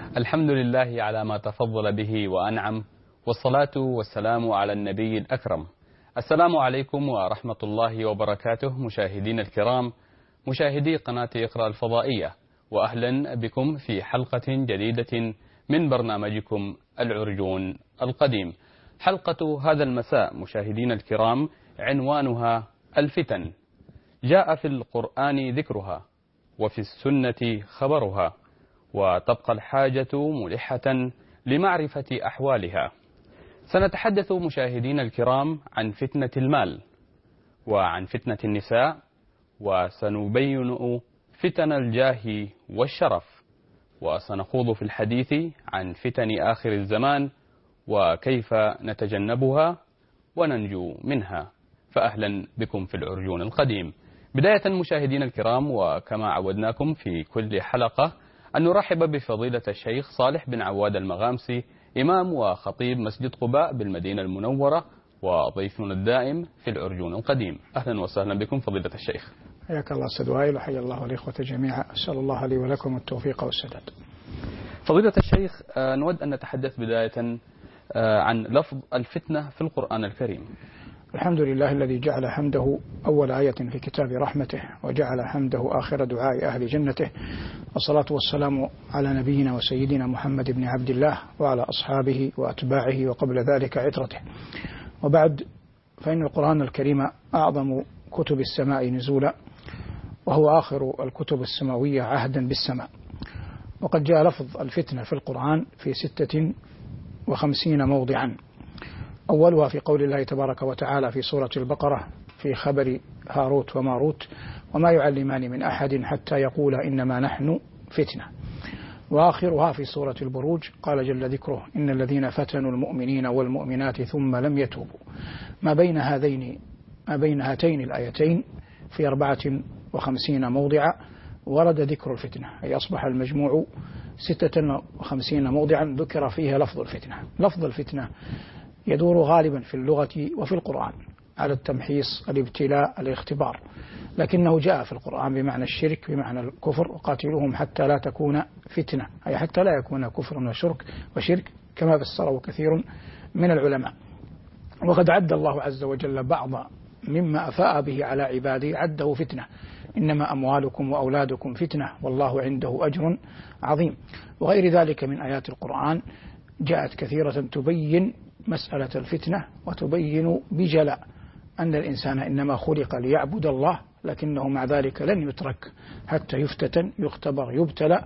الحمد لله على ما تفضل به وأنعم، والصلاة والسلام على النبي الأكرم. السلام عليكم ورحمة الله وبركاته مشاهدين الكرام، مشاهدي قناة إقرأ الفضائية، وأهلا بكم في حلقة جديدة من برنامجكم العرجون القديم. حلقة هذا المساء مشاهدين الكرام عنوانها الفتن. جاء في القرآن ذكرها وفي السنة خبرها، وتبقى الحاجة ملحة لمعرفة أحوالها. سنتحدث مشاهدين الكرام عن فتنة المال وعن فتنة النساء، وسنبين فتن الجاه والشرف، وسنخوض في الحديث عن فتن آخر الزمان وكيف نتجنبها وننجو منها. فأهلا بكم في العرجون القديم. بداية مشاهدين الكرام، وكما عودناكم في كل حلقة أن نرحب بفضيلة الشيخ صالح بن عواد المغامسي، إمام وخطيب مسجد قباء بالمدينة المنورة، وضيفنا الدائم في العرجون القديم. أهلا وسهلا بكم فضيلة الشيخ. حياك الله أستاذ وائل، وحيا الله الإخوة جميعا، أسأل الله لي ولكم التوفيق والسداد. فضيلة الشيخ، نود أن نتحدث بداية عن لفظ الفتنة في القرآن الكريم. الحمد لله الذي جعل حمده أول آية في كتاب رحمته، وجعل حمده آخر دعاء أهل جنته، والصلاة والسلام على نبينا وسيدنا محمد بن عبد الله وعلى أصحابه وأتباعه وقبل ذلك عترته. وبعد، فإن القرآن الكريم أعظم كتب السماء نزولا، وهو آخر الكتب السماوية عهدا بالسماء. وقد جاء لفظ الفتنة في القرآن في 56 موضعا، أولها في قول الله تبارك وتعالى في سورة البقرة في خبر هاروت وماروت: وما يعلمان من أحد حتى يقولا إنما نحن فتنة. وآخرها في سورة البروج قال جل ذكره: إن الذين فتنوا المؤمنين والمؤمنات ثم لم يتوبوا. ما بين هاتين الآيتين في 54 موضعا ورد ذكر الفتنة، أي أصبح المجموع 56 موضعا ذكر فيها لفظ الفتنة. لفظ الفتنة يدور غالبا في اللغة وفي القرآن على التمحيص، الابتلاء، الاختبار، لكنه جاء في القرآن بمعنى الشرك، بمعنى الكفر: وقاتلوهم حتى لا تكون فتنة، أي حتى لا يكون كفر وشرك كما فسره كثير من العلماء. وقد عد الله عز وجل بعض مما أفاء به على عباده، عده فتنة: إنما أموالكم وأولادكم فتنة والله عنده أجر عظيم. وغير ذلك من آيات القرآن جاءت كثيرة تبين مسألة الفتنة، وتبين بجلاء أن الإنسان إنما خلق ليعبد الله، لكنه مع ذلك لن يترك حتى يفتتن، يختبر، يبتلى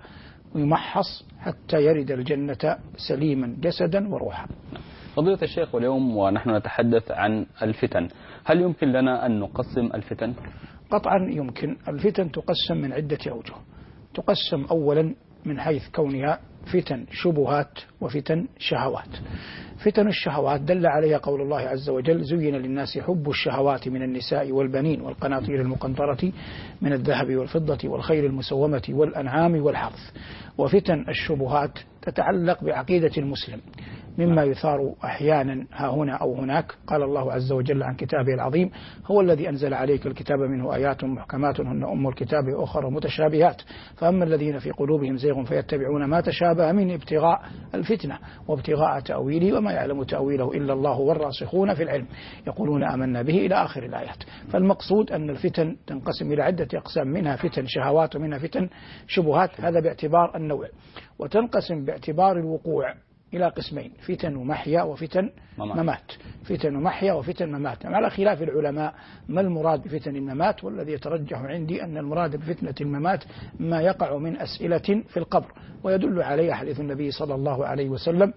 ويمحص حتى يرد الجنة سليما جسدا وروحا. فضيلة الشيخ، واليوم ونحن نتحدث عن الفتن، هل يمكن لنا أن نقسم الفتن؟ قطعا يمكن. الفتن تقسم من عدة أوجه. تقسم أولا من حيث كونها فتن شبهات وفتن شهوات. فتن الشهوات دل عليها قول الله عز وجل: زين للناس حب الشهوات من النساء والبنين والقناطير المقنطرة من الذهب والفضة والخيل المسومة والأنعام والحرث. وفتن الشبهات تتعلق بعقيدة المسلم، مما يثار أحيانا ها هنا أو هناك. قال الله عز وجل عن كتابه العظيم: هو الذي أنزل عليك الكتاب منه آيات محكمات هن أم الكتاب وأخر متشابهات، فأما الذين في قلوبهم زيغ فيتبعون ما تشابه منه ابتغاء الفتنة وابتغاء تأويله وما يعلم تأويله إلا الله والراسخون في العلم يقولون آمنا به إلى آخر الآيات. فالمقصود أن الفتن تنقسم إلى عدة أقسام، منها فتن شهوات ومنها فتن شبهات، هذا باعتبار النوع. وتنقسم باعتبار الوقوع إلى قسمين: فتن ومحيا وفتن ممات. فتن ومحيا وفتن ممات، على خلاف العلماء ما المراد بفتن الممات. والذي يترجح عندي أن المراد بفتنة الممات ما يقع من أسئلة في القبر، ويدل عليه حديث النبي صلى الله عليه وسلم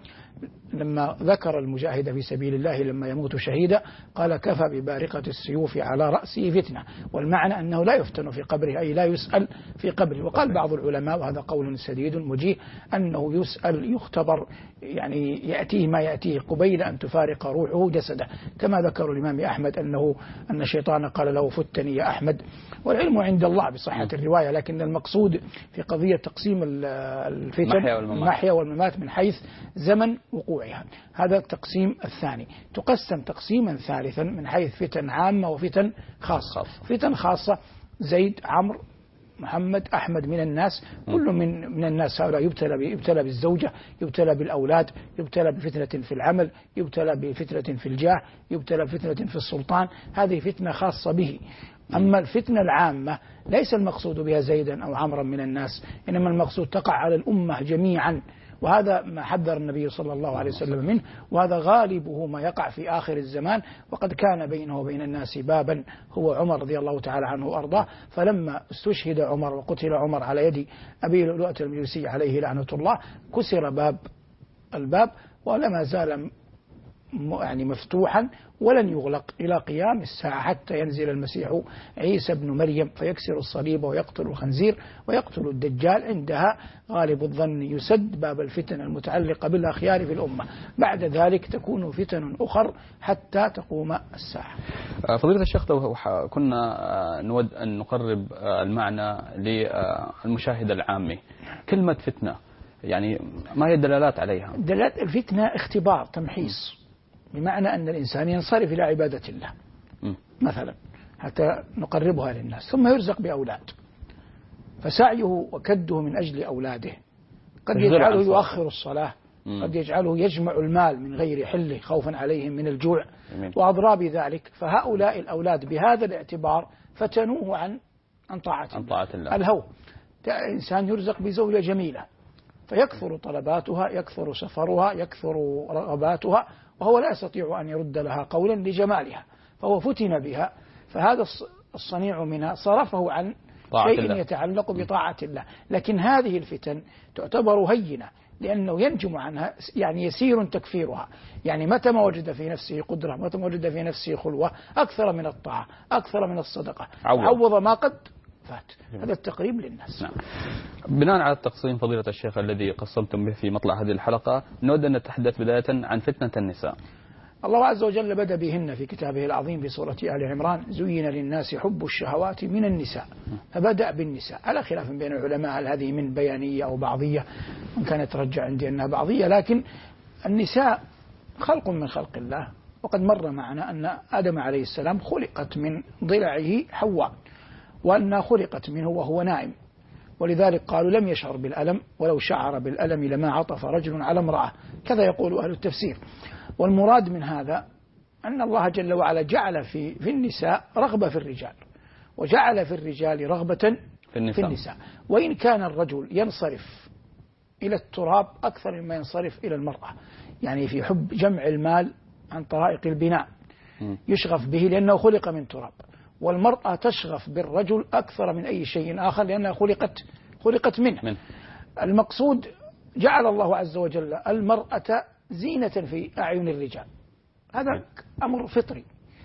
لما ذكر المجاهد في سبيل الله لما يموت شهيدا قال: كفى ببارقة السيوف على رأسه فتنة. والمعنى أنه لا يفتن في قبره، أي لا يسأل في قبره. وقال بعض العلماء، وهذا قول سديد مجيه، أنه يسأل يختبر، يعني يأتيه ما يأتيه قبيل أن تفارق روحه جسده، كما ذكر الإمام أحمد أن الشيطان قال له: فتني يا أحمد. والعلم عند الله بصحة الرواية، لكن المقصود في قضية تقسيم الفتن المحيا والممات من حيث زمن وقوعها. هذا التقسيم الثاني. تقسم تقسيما ثالثا من حيث فتن عامة وفتن خاصة. فتن خاصة: زيد، عمرو، محمد، أحمد من الناس، كل من الناس هؤلاء يبتلى بالزوجة، يبتلى بالأولاد، يبتلى بفتنة في العمل، يبتلى بفتنة في الجاه، يبتلى بفتنة في السلطان. هذه فتنة خاصة به. أما الفتنة العامة ليس المقصود بها زيدا أو عمرا من الناس، إنما المقصود تقع على الأمة جميعا، وهذا ما حذر النبي صلى الله عليه وسلم منه، وهذا غالبه ما يقع في آخر الزمان. وقد كان بينه وبين الناس بابا هو عمر رضي الله تعالى عنه وأرضاه، فلما استشهد عمر وقتل عمر على يد أبي لؤلؤة المجوسي عليه لعنة الله كسر الباب، ولما زال يعني مفتوحا ولن يغلق إلى قيام الساعة، حتى ينزل المسيح عيسى بن مريم فيكسر الصليب ويقتل الخنزير ويقتل الدجال. عندها غالب الظن يسد باب الفتن المتعلقة بالأخيار في الأمة. بعد ذلك تكون فتن أخر حتى تقوم الساعة. فضيلة الشيخ، لو كنا نود أن نقرب المعنى للمشاهد العامي، كلمة فتنة يعني ما هي الدلالات عليها؟ دلالات الفتنة اختبار تمحيص، بمعنى أن الإنسان ينصرف إلى عبادة الله مثلا حتى نقربها للناس، ثم يرزق بأولاد، فسعيه وكده من أجل أولاده قد يجعله يؤخر الصلاة، قد يجعله يجمع المال من غير حله خوفا عليهم من الجوع وأضراب ذلك. فهؤلاء الأولاد بهذا الاعتبار فتنوه عن طاعة الله. الهو إنسان يرزق بزوجة جميلة فيكثر طلباتها، يكثر سفرها، يكثر رغباتها، وهو لا يستطيع أن يرد لها قولا لجمالها، فهو فتن بها، فهذا الصنيع منها صرفه عن شيء يتعلق بطاعة الله. لكن هذه الفتن تعتبر هينة، لأنه ينجم عنها يعني يسير تكفيرها. يعني متى ما وجد في نفسه قدرة، متى ما وجد في نفسه خلوة، أكثر من الطاعة، أكثر من الصدقة، عوض ما قد فات. هذا التقريب للناس. نعم. بناء على التقسيم فضيلة الشيخ الذي قسمتم به في مطلع هذه الحلقة، نود أن نتحدث بداية عن فتنة النساء. الله عز وجل بدأ بهن في كتابه العظيم في سورة آل عمران: زين للناس حب الشهوات من النساء. فبدأ بالنساء، على خلاف بين العلماء هل هذه من بيانية أو بعضية، وإن كانت ترجع عندي أنها بعضية، لكن النساء خلق من خلق الله. وقد مر معنا أن آدم عليه السلام خلقت من ضلعه حواء، وأنها خلقت منه وهو نائم، ولذلك قالوا لم يشعر بالألم، ولو شعر بالألم لما عطف رجل على امرأة، كذا يقول أهل التفسير. والمراد من هذا أن الله جل وعلا جعل في النساء رغبة في الرجال، وجعل في الرجال رغبة في النساء. وإن كان الرجل ينصرف إلى التراب أكثر مما ينصرف إلى المرأة، يعني في حب جمع المال عن طرائق البناء يشغف به لأنه خلق من تراب، والمرأة تشغف بالرجل أكثر من أي شيء آخر لأنها خلقت منه. المقصود جعل الله عز وجل المرأة زينة في أعين الرجال، هذا أمر فطري.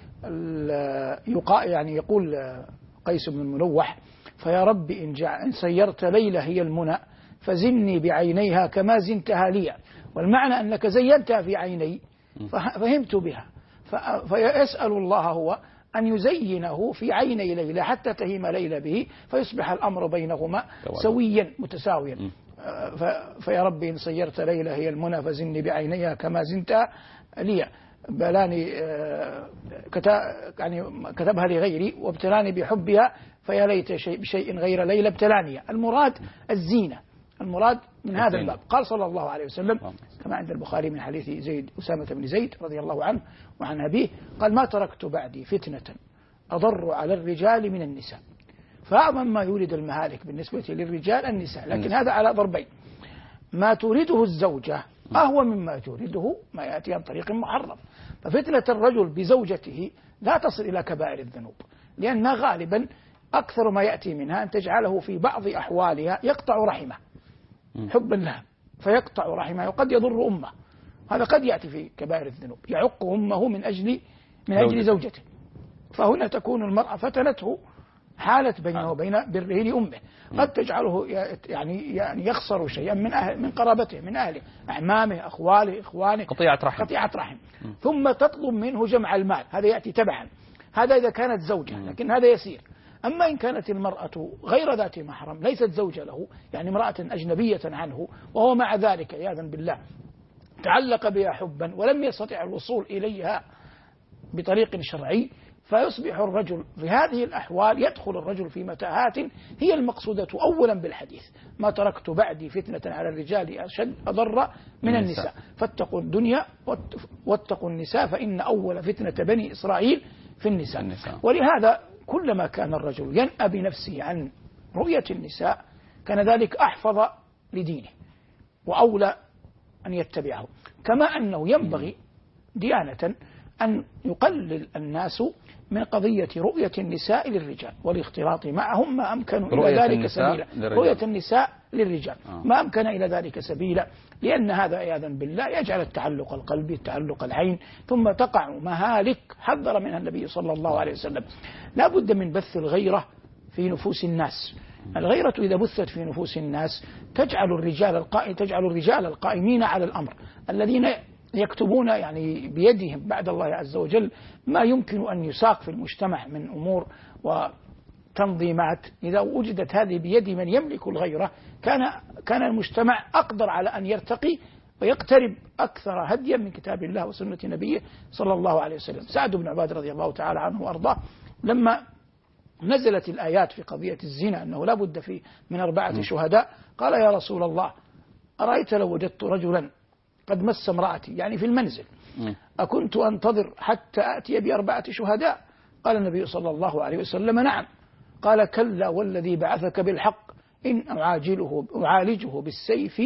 يعني يقول قيس بن المنوح: فيا رب إن سيرت ليلة هي المنى فزني بعينيها كما زنتها لي. والمعنى أنك زينتها في عيني فهمت بها، فيسأل الله هو أن يزينه في عيني ليلى حتى تهيم ليلى به، فيصبح الأمر بينهما سويا متساويا. فيا رب إن سيرت ليلى هي المنى فزني بعينيها كما زنت لي. بلاني يعني كتبها لغيري وابتلاني بحبها، فيا ليت بشيء غير ليلى ابتلاني. المراد الزينة، المراد من هذا الباب. قال صلى الله عليه وسلم كما عند البخاري من حديث أسامة بن زيد رضي الله عنه وعن أبيه قال: ما تركت بعدي فتنة أضر على الرجال من النساء. فأعظم ما يولد المهالك بالنسبة للرجال النساء، لكن هذا على ضربين: ما تريده الزوجة أهوى مما تريده ما يأتي عن طريق محرم. ففتنة الرجل بزوجته لا تصل إلى كبائر الذنوب، لأنها غالبا أكثر ما يأتي منها أن تجعله في بعض أحوالها يقطع رحمه حبا لها، فيقطع رحمه وقد يضر أمه. هذا قد يأتي في كبائر الذنوب، يعق أمه من أجل زوجته. فهنا تكون المرأة فتنته حالت بينه وبين بره لأمه، قد تجعله يعني يخسر شيئا من قرابته، من أهله، أعمامه، أخواله، إخوانه، قطيعة رحم. ثم تطلب منه جمع المال، هذا يأتي تبعا. هذا إذا كانت زوجة، لكن هذا يسير. أما إن كانت المرأة غير ذات محرم ليست زوجة له، يعني امرأة أجنبية عنه، وهو مع ذلك عياذا بالله تعلق بها حبا ولم يستطع الوصول إليها بطريق شرعي، فيصبح الرجل في هذه الأحوال يدخل الرجل في متاهات هي المقصودة أولا بالحديث: ما تركت بعدي فتنة على الرجال أشد أضر من النساء فاتقوا الدنيا واتقوا النساء فإن أول فتنة بني إسرائيل في النساء. ولهذا كلما كان الرجل ينأى بنفسه عن رؤية النساء كان ذلك أحفظ لدينه وأولى أن يتبعه. كما أنه ينبغي ديانة أن يقلل الناس من قضية رؤية النساء للرجال والاختلاط معهم ما أمكن إلى ذلك سبيلا. رؤية النساء للرجال ما أمكن إلى ذلك سبيلا، لأن هذا عياذا بالله يجعل التعلق القلبي التعلق العين، ثم تقع مهالك حذر منها النبي صلى الله عليه وسلم. لا بد من بث الغيرة في نفوس الناس. الغيرة إذا بثت في نفوس الناس تجعل الرجال القائمين على الأمر الذين يكتبون يعني بيدهم بعد الله عز وجل ما يمكن أن يساق في المجتمع من أمور وتنظيمات. إذا وجدت هذه بيد من يملك الغيرة كان المجتمع أقدر على أن يرتقي ويقترب أكثر هديا من كتاب الله وسنة نبيه صلى الله عليه وسلم. سعد بن عبادة رضي الله تعالى عنه وأرضاه لما نزلت الآيات في قضية الزنا أنه لا بد فيه من 4 شهداء قال: يا رسول الله، أرأيت لو وجدت رجلا قد مس امرأتي يعني في المنزل أكنت أنتظر حتى أتي ب4 شهداء؟ قال النبي صلى الله عليه وسلم: نعم. قال: كلا والذي بعثك بالحق إن أعالجه بالسيف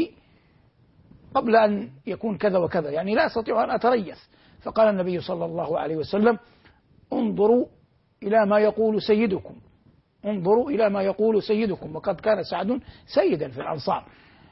قبل أن يكون كذا وكذا، يعني لا أستطيع أن أتريث. فقال النبي صلى الله عليه وسلم: انظروا إلى ما يقول سيدكم، انظروا إلى ما يقول سيدكم. وقد كان سعد سيدا في الأنصار.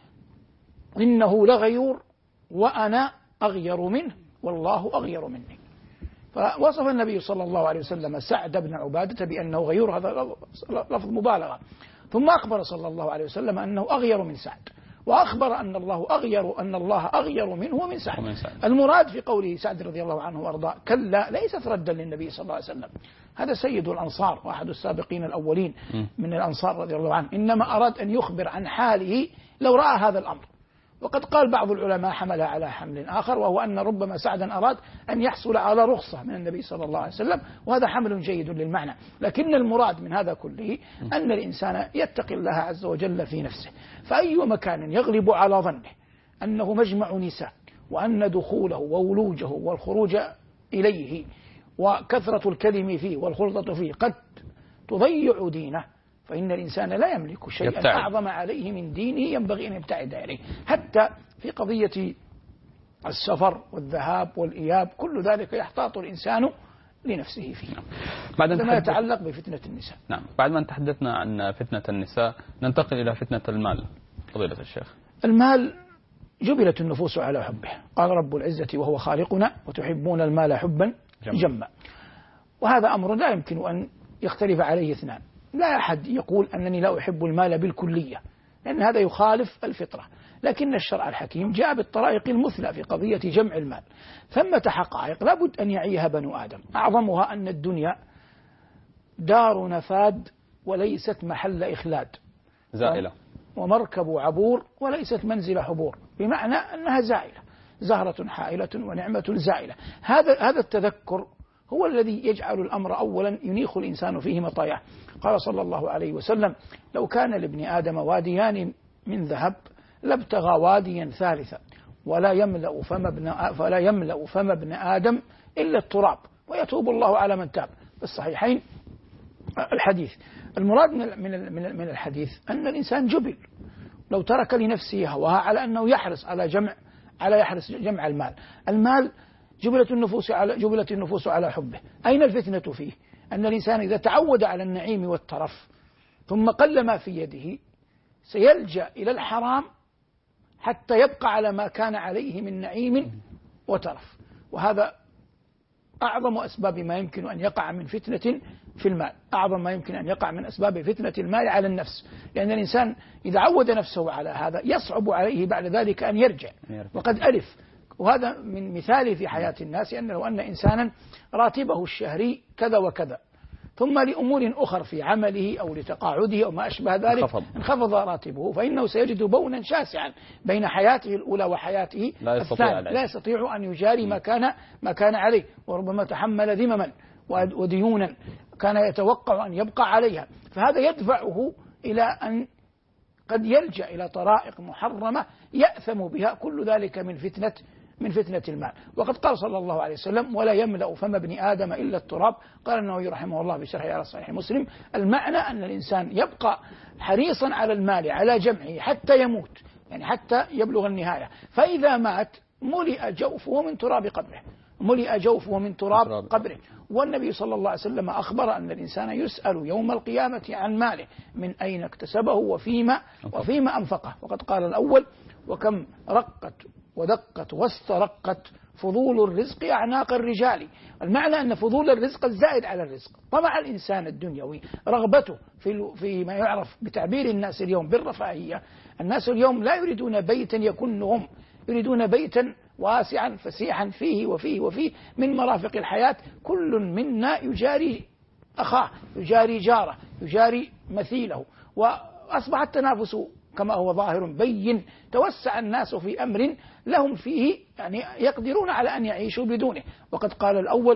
إنه لغيور وأنا أغير منه والله أغير مني. فوصف النبي صلى الله عليه وسلم سعد بن عبادة بأنه غيور، هذا لفظ مبالغة. ثم أخبر صلى الله عليه وسلم أنه أغير من سعد، وأخبر أن الله أغير منه ومن سعد. المراد في قوله سعد رضي الله عنه وأرضاه كلا ليست ردا للنبي صلى الله عليه وسلم، هذا سيد الأنصار وأحد السابقين الأولين من الأنصار رضي الله عنه، إنما أراد أن يخبر عن حاله لو رأى هذا الأمر. وقد قال بعض العلماء حملها على حمل آخر، وهو أن ربما سعدا أراد أن يحصل على رخصة من النبي صلى الله عليه وسلم، وهذا حمل جيد للمعنى. لكن المراد من هذا كله أن الإنسان يتقي الله عز وجل في نفسه، فأي مكان يغلب على ظنه أنه مجمع نساء، وأن دخوله وولوجه والخروج إليه وكثرة الكلم فيه والخلطة فيه قد تضيع دينه، فإن الإنسان لا يملك شيئا أعظم عليه من دينه ينبغي أن يبتعد إليه. حتى في قضية السفر والذهاب والإياب كل ذلك يحتاط الإنسان لنفسه فيه. ما يتعلق بفتنة النساء. نعم. بعد ما تحدثنا عن فتنة النساء ننتقل إلى فتنة المال. فضيلة الشيخ، المال جبلت النفوس على حبه، قال رب العزة وهو خالقنا: وتحبون المال حبا جما. وهذا أمر لا يمكن أن يختلف عليه اثنان. لا أحد يقول أنني لا أحب المال بالكلية، لأن هذا يخالف الفطرة. لكن الشرع الحكيم جاء بالطرائق المثلى في قضية جمع المال. ثمة حقائق لابد أن يعيها بنو آدم، أعظمها أن الدنيا دار نفاد وليست محل إخلاد، زائلة، ومركب عبور وليست منزل حبور، بمعنى أنها زائلة، زهرة حائلة ونعمة زائلة. هذا التذكر هو الذي يجعل الأمر أولا ينيخ الإنسان فيه مطاياه. قال صلى الله عليه وسلم: لو كان لابن آدم واديان من ذهب لابتغى واديا ثالثا ولا يملأ فم ابن آدم إلا التراب ويتوب الله على من تاب. في الصحيحين الحديث. المراد من الحديث أن الإنسان جبل لو ترك لنفسه هواها على أنه يحرص على جمع المال. المال جبلت النفوس على حبه. أين الفتنة فيه؟ أن الإنسان إذا تعود على النعيم والترف ثم قل ما في يده سيلجأ إلى الحرام حتى يبقى على ما كان عليه من نعيم وترف، وهذا أعظم أسباب ما يمكن أن يقع من فتنة في المال، أعظم ما يمكن أن يقع من أسباب فتنة المال على النفس، لأن الإنسان إذا عود نفسه على هذا يصعب عليه بعد ذلك أن يرجع. وقد ألف، وهذا من مثال في حياة الناس، أن لو أن إنسانا راتبه الشهري كذا وكذا، ثم لأمور أخر في عمله أو لتقاعده أو ما أشبه ذلك انخفض راتبه، فإنه سيجد بونا شاسعا بين حياته الأولى وحياته الثانية، لا يستطيع أن يجاري ما كان عليه، وربما تحمل ذمما وديونا كان يتوقع أن يبقى عليها، فهذا يدفعه إلى أن قد يلجأ إلى طرائق محرمة يأثم بها، كل ذلك من فتنة المال. وقد قال صلى الله عليه وسلم: ولا يملأ فم ابن آدم إلا التراب. قال النووي رحمه الله بشرحه على صحيح مسلم: المعنى أن الإنسان يبقى حريصا على المال على جمعه حتى يموت، يعني حتى يبلغ النهاية، فإذا مات ملئ جوفه من تراب قبره، ملئ جوفه من تراب قبره. والنبي صلى الله عليه وسلم أخبر أن الإنسان يسأل يوم القيامة عن ماله، من أين اكتسبه وفيما أنفقه. وقد قال الأول: وكم رقت ودقت واسترقت فضول الرزق أعناق الرجال. المعنى أن فضول الرزق الزائد على الرزق، طمع الإنسان الدنيوي، رغبته في ما يعرف بتعبير الناس اليوم بالرفاهية. الناس اليوم لا يريدون بيتا يكنهم، يريدون بيتا واسعا فسيحا فيه وفيه من مرافق الحياة. كل منا يجاري أخاه، يجاري جاره، يجاري مثيله، وأصبح التنافس كما هو ظاهر بين. توسع الناس في أمر لهم فيه يعني يقدرون على أن يعيشوا بدونه. وقد قال الأول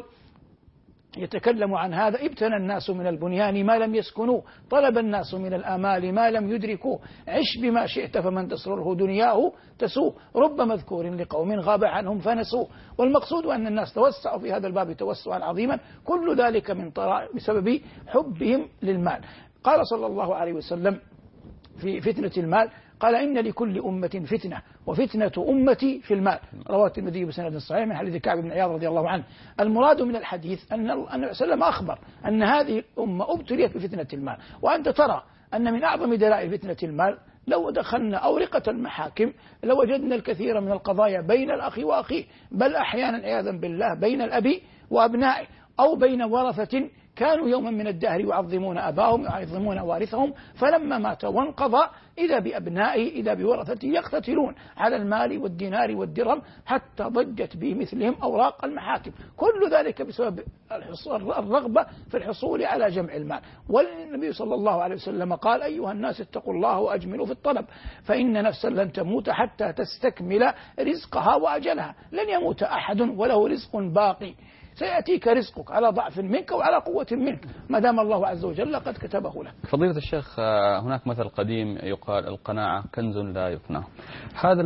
يتكلم عن هذا: ابتنى الناس من البنيان ما لم يسكنوا، طلب الناس من الآمال ما لم يدركوا، عش بما شئت فمن تسره دنياه تسوء، رب مذكور لقوم غاب عنهم فنسوا. والمقصود أن الناس توسعوا في هذا الباب توسعا عظيما، كل ذلك بسبب حبهم للمال. قال صلى الله عليه وسلم في فتنة المال: قال: إن لكل أمة فتنة وفتنة أمتي في المال. رواه الترمذي بسند صحيح من حديث كعب بن عياض رضي الله عنه. المراد من الحديث أن النبي صلى الله عليه وسلم أخبر أن هذه الأمة ابتليت بفتنة المال. وأنت ترى أن من أعظم دلائل فتنة المال لو دخلنا أورقة المحاكم لوجدنا الكثير من القضايا بين الأخ وأخيه، بل أحيانا عياذا بالله بين الأب وأبنائه، أو بين ورثة كانوا يوما من الدهر يعظمون أباهم ويعظمون وارثهم، فلما مات وانقضى إذا بأبنائه إذا بورثته يقتتلون على المال والدينار والدرهم حتى ضجت بمثلهم أوراق المحاكم. كل ذلك بسبب الرغبة في الحصول على جمع المال. والنبي صلى الله عليه وسلم قال: أيها الناس اتقوا الله وأجملوا في الطلب، فإن نفسا لن تموت حتى تستكمل رزقها وأجلها. لن يموت أحد وله رزق باقي، سيأتيك رزقك على ضعف منك وعلى قوة منك ما دام الله عز وجل قد كتبه لك. فضيلة الشيخ، هناك مثل قديم يقال: القناعة كنز لا يفنى. هذا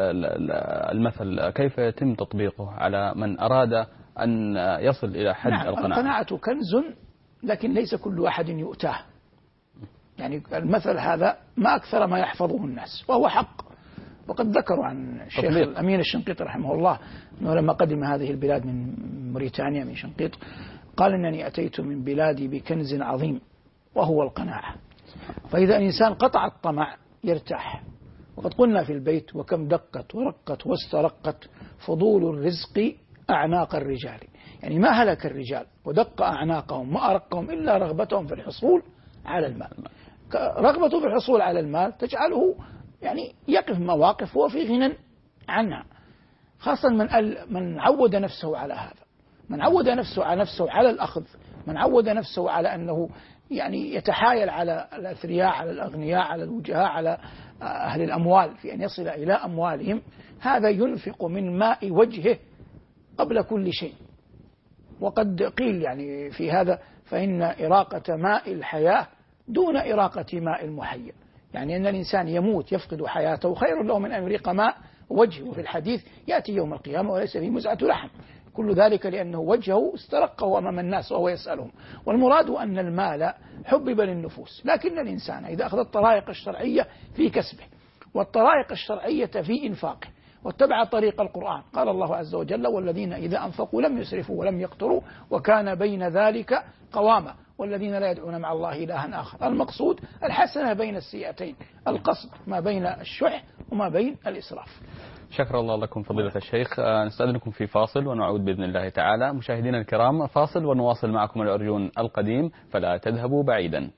المثل كيف يتم تطبيقه على من أراد أن يصل إلى حد القناعة؟ القناعة كنز، لكن ليس كل واحد يؤتاه. يعني المثل هذا ما أكثر ما يحفظه الناس، وهو حق. وقد ذكروا عن الشيخ الأمين الشنقيطي رحمه الله أنه لما قدم هذه البلاد من موريتانيا من شنقيط قال: إنني أتيت من بلادي بكنز عظيم وهو القناعة، فإذا الإنسان قطع الطمع يرتاح. وقد قلنا في البيت: وكم دقت ورقت واسترقت فضول الرزق أعناق الرجال. يعني ما هلك الرجال ودق أعناقهم وأرقهم إلا رغبتهم في الحصول على المال. رغبته في الحصول على المال تجعله يعني يقف مواقف هو في غنى عنها، خاصة من عود نفسه على هذا، من عود نفسه على الأخذ، من عود نفسه على أنه يعني يتحايل على الأثرياء، على الأغنياء، على الوجهاء، على أهل الأموال في أن يصل إلى أموالهم. هذا ينفق من ماء وجهه قبل كل شيء. وقد قيل يعني في هذا: فإن إراقة ماء الحياة دون إراقة ماء المحيا. يعني أن الإنسان يموت يفقد حياته خير له من أن يريق ماء وجهه. وفي الحديث: يأتي يوم القيامة وليس فيه مزعة لحم. كل ذلك لأنه وجهه استرقه أمام الناس وهو يسألهم. والمراد أن المال حبب للنفوس، لكن الإنسان إذا أخذ الطرائق الشرعية في كسبه والطرائق الشرعية في إنفاقه واتبع طريق القرآن، قال الله عز وجل: والذين إذا أنفقوا لم يسرفوا ولم يقتروا وكان بين ذلك قواما والذين لا يدعون مع الله إلها آخر. المقصود الحسنة بين السيئتين، القصد ما بين الشح وما بين الإسراف. شكر الله لكم فضيلة الشيخ. نستأذنكم في فاصل ونعود بإذن الله تعالى. مشاهدينا الكرام، فاصل ونواصل معكم الأرجون القديم، فلا تذهبوا بعيدا.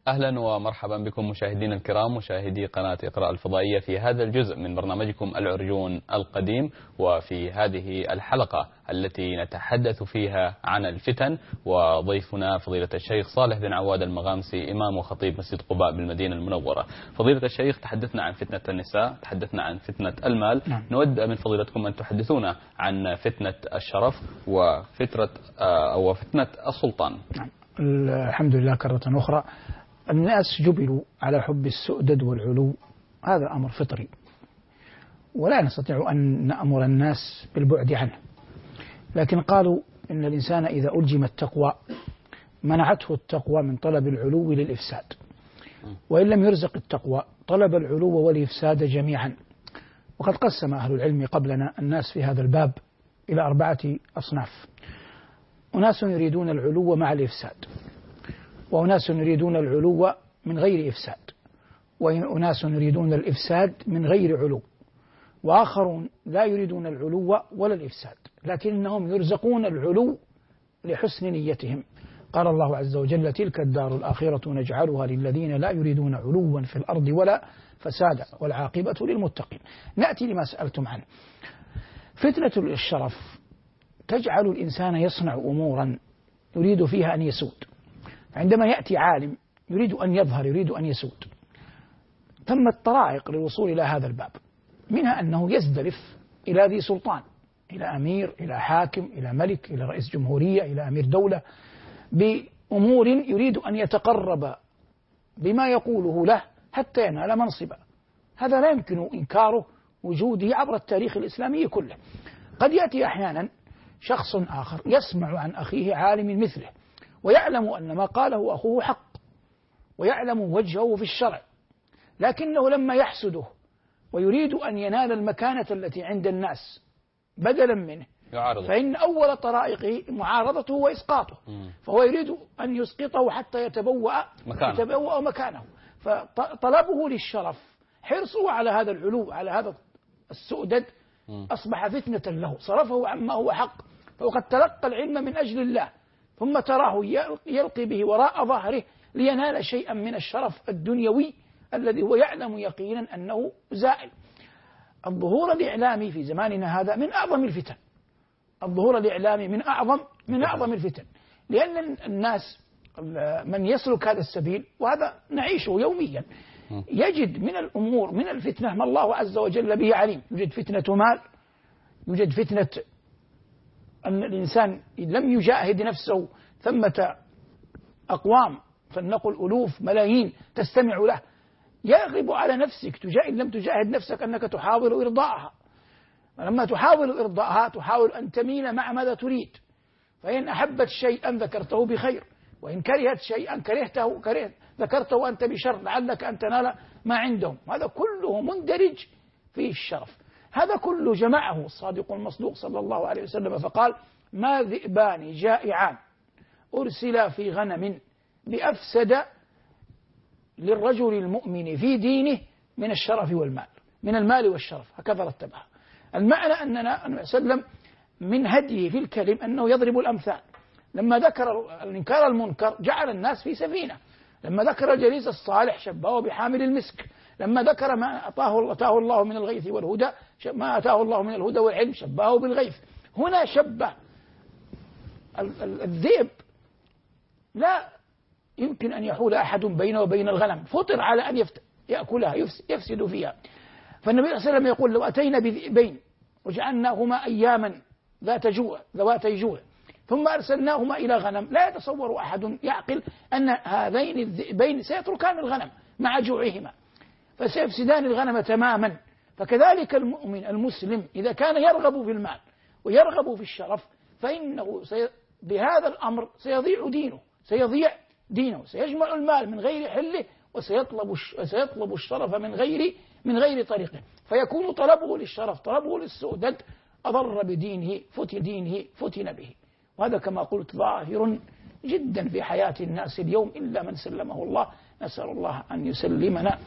أهلا ومرحبا بكم مشاهدينا الكرام، مشاهدي قناة إقراء الفضائية، في هذا الجزء من برنامجكم العرجون القديم، وفي هذه الحلقة التي نتحدث فيها عن الفتن، وضيفنا فضيلة الشيخ صالح بن عواد المغامسي، إمام وخطيب مسجد قباء بالمدينة المنورة. فضيلة الشيخ، تحدثنا عن فتنة النساء، تحدثنا عن فتنة المال. نود من فضيلتكم أن تحدثونا عن فتنة الشرف وفتنة السلطان. الحمد لله كرة أخرى. الناس جبلوا على حب السؤدد والعلو، هذا أمر فطري ولا نستطيع أن نأمر الناس بالبعد عنه، لكن قالوا إن الإنسان إذا ألجم التقوى منعته التقوى من طلب العلو للإفساد، وإن لم يرزق التقوى طلب العلو والإفساد جميعا. وقد قسم أهل العلم قبلنا الناس في هذا الباب إلى 4 أصناف: أناس يريدون العلو مع الإفساد، وأناس يريدون العلو من غير إفساد، وأناس يريدون الإفساد من غير علو، وآخرون لا يريدون العلو ولا الإفساد لكنهم يرزقون العلو لحسن نيتهم. قال الله عز وجل: تلك الدار الآخرة نجعلها للذين لا يريدون علوا في الأرض ولا فسادا والعاقبة للمتقين. نأتي لما سألتم عنه. فتنة الشرف تجعل الإنسان يصنع أمورا يريد فيها أن يسود، عندما يأتي عالم يريد أن يظهر، يريد أن يسود، ثم الطرائق للوصول إلى هذا الباب، منها أنه يزدلف إلى ذي سلطان، إلى أمير، إلى حاكم، إلى ملك، إلى رئيس جمهورية، إلى أمير دولة، بأمور يريد أن يتقرب بما يقوله له حتى ينال منصبا. هذا لا يمكن إنكاره وجوده عبر التاريخ الإسلامي كله. قد يأتي أحيانا شخص آخر يسمع عن أخيه عالم مثله، ويعلم أن ما قاله أخوه حق، ويعلم وجهه في الشرع، لكنه لما يحسده ويريد أن ينال المكانة التي عند الناس بدلا منه فإن أول طرائقه معارضته وإسقاطه، فهو يريد أن يسقطه حتى يتبوأ مكانه. فطلبه للشرف، حرصه على هذا العلو، على هذا السؤدد، أصبح فتنة له، صرفه عما هو حق. فقد تلقى العلم من أجل الله، ثم تراه يلقي به وراء ظهره لينال شيئا من الشرف الدنيوي الذي هو يعلم يقينا أنه زائل. الظهور الإعلامي في زماننا هذا من أعظم الفتن، الظهور الإعلامي من أعظم الفتن، لأن الناس من يسلك هذا السبيل، وهذا نعيشه يوميا، يجد من الأمور من الفتنة ما الله عز وجل به عليم. يوجد فتنة مال، يوجد فتنة أن الإنسان لم يجاهد نفسه، ثمة أقوام، فلنقل ألوف ملايين تستمع له، يغلب على نفسك إن لم تجاهد نفسك أنك تحاول إرضاءها. ولما تحاول إرضاءها تحاول أن تميل مع ماذا تريد، فإن أحبت شيئا ذكرته بخير، وإن كرهت شيئا ذكرته وأنت بشر لعلك أن تنال ما عندهم. هذا كله مندرج في الشرف. هذا كله جمعه الصادق المصدوق صلى الله عليه وسلم فقال: ما ذئبان جائعان أرسلا في غنم بأفسد للرجل المؤمن في دينه من الشرف والمال، من المال والشرف. هكذا رتبها. المعنى أننا النبي صلى الله عليه وسلم من هديه في الكلم أنه يضرب الأمثال. لما ذكر الإنكار المنكر جعل الناس في سفينة، لما ذكر الجليس الصالح شبهه بحامل المسك، لما ذكر ما أتاه الله من الغيث والهدى، ما أتاه الله من الهدى والعلم شبهه بالغيث. هنا شبه الذئب لا يمكن أن يحول أحد بينه وبين الغنم، فطر على أن يأكلها يفسد فيها. فالنبي صلى الله عليه وسلم يقول: لو أتينا بذئبين وجعلناهما أياما ذواتي جوع ثم أرسلناهما إلى غنم، لا يتصور أحد يعقل أن هذين الذئبين سيتركان الغنم مع جوعهما، فسيفسدان الغنم تماما. فكذلك المؤمن المسلم إذا كان يرغب في المال ويرغب في الشرف، فإنه بهذا الأمر سيضيع دينه، سيجمع المال من غير حله، وسيطلب الشرف من غير طريقه، فيكون طلبه للشرف، طلبه للسؤدد، أضر بدينه، فتن به. وهذا كما قلت ظاهر جدا في حياة الناس اليوم، إلا من سلمه الله، نسأل الله أن يسلمنا.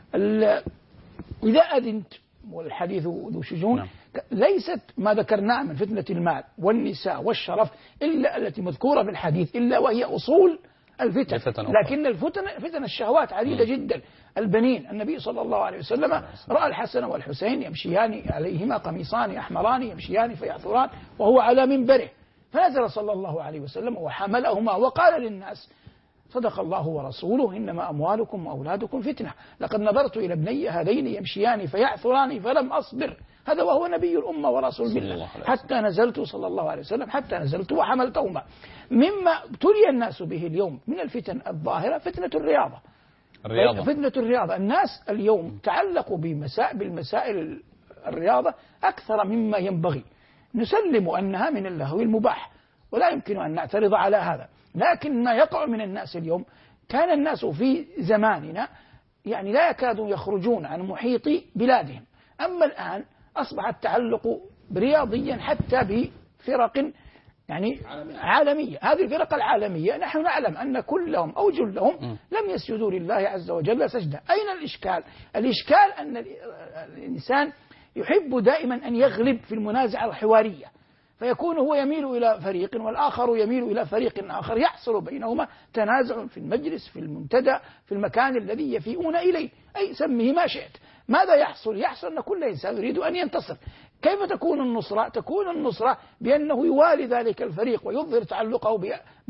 إذا أذنت، والحديث ذو شجون، ليست ما ذكرناه من فتنة المال والنساء والشرف إلا التي مذكورة في الحديث، إلا وهي أصول الفتن، لكن فتن الشهوات عديدة جدا. البنين، النبي صلى الله عليه وسلم رأى الحسن والحسين يمشيان عليهما قميصان أحمران يمشيان فيعثران وهو على منبره، فنزل صلى الله عليه وسلم وحملهما وقال للناس: صدق الله ورسوله، إنما أموالكم وأولادكم فتنة، لقد نظرت إلى ابني هذين يمشيان فيعثران فلم أصبر. هذا وهو نبي الأمة ورسول بالله، حتى نزلت صلى الله عليه وسلم، حتى نزلت وحملتهما. مما ابتلي الناس به اليوم من الفتن الظاهرة فتنة الرياضة. فتنة الرياضة، الناس اليوم تعلقوا بالمسائل الرياضة أكثر مما ينبغي. نسلم أنها من اللهو المباح ولا يمكن أن نعترض على هذا، لكن ما يقع من الناس اليوم، كان الناس في زماننا يعني لا يكادوا يخرجون عن محيط بلادهم، أما الآن أصبح التعلق رياضيا حتى بفرق يعني عالمية. هذه الفرق العالمية نحن نعلم أن كلهم أو جلهم لم يسجدوا لله عز وجل سجدة. أين الإشكال؟ الإشكال أن الإنسان يحب دائما أن يغلب في المنازعة الحوارية، فيكون هو يميل إلى فريق والآخر يميل إلى فريق آخر، يحصل بينهما تنازع في المجلس، في المنتدى، في المكان الذي يفيئون إليه، أي سميه ما شئت. ماذا يحصل؟ يحصل أن كل إنسان يريد أن ينتصر. كيف تكون النصرة؟ تكون النصرة بأنه يوالي ذلك الفريق ويظهر تعلقه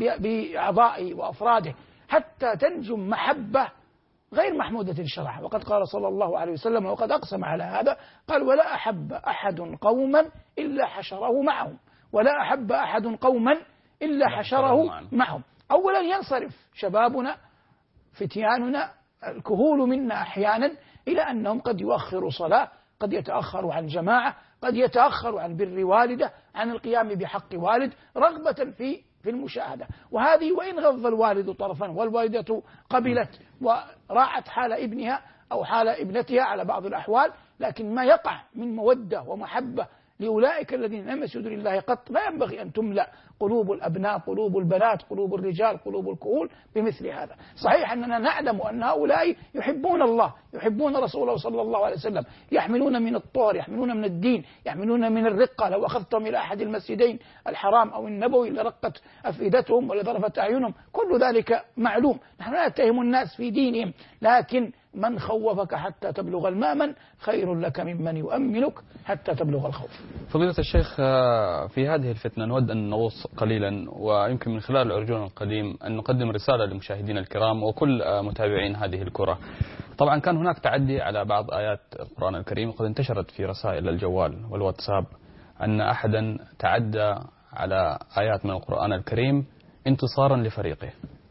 بأعضائه وأفراده حتى تنجم محبة غير محمودة شرعا. وقد قال صلى الله عليه وسلم، وقد أقسم على هذا، قال: ولا أحب أحد قوما إلا حشره معهم، ولا أحب أحد قوما إلا حشره معهم. أولا ينصرف شبابنا، فتياننا، الكهول منا أحيانا إلى أنهم قد يؤخروا صلاة، قد يتأخروا عن جماعة، قد يتأخروا عن بر والده، عن القيام بحق والد، رغبة في المشاهدة. وهذه وإن غض الوالد طرفا والوالدة قبلت وراعت حال ابنها أو حال ابنتها على بعض الأحوال، لكن ما يقع من مودة ومحبة لأولئك الذين لم يسجدوا لله قط لا ينبغي أن تملأ قلوب الأبناء، قلوب البنات، قلوب الرجال، قلوب الكهول بمثل هذا. صحيح أننا نعلم أن هؤلاء يحبون الله، يحبون رسوله صلى الله عليه وسلم، يحملون من الطهر، يحملون من الدين، يحملون من الرقة. لو أخذتهم إلى أحد المسجدين الحرام أو النبوي لرقت أفئدتهم ولضربت أعينهم، كل ذلك معلوم. نحن لا نتهم الناس في دينهم، لكن من خوفك حتى تبلغ المأمن خير لك ممن يؤمنك حتى تبلغ الخوف. فضيلة الشيخ، في هذه الفتنة نود أن نغوص قليلا، ويمكن من خلال العرجون القديم أن نقدم رسالة لمشاهدينا الكرام وكل متابعين هذه الكرة. طبعا كان هناك تعدي على بعض آيات القرآن الكريم، وقد انتشرت في رسائل الجوال والواتساب أن أحدا تعدى على آيات من القرآن الكريم انتصارا لفريقه.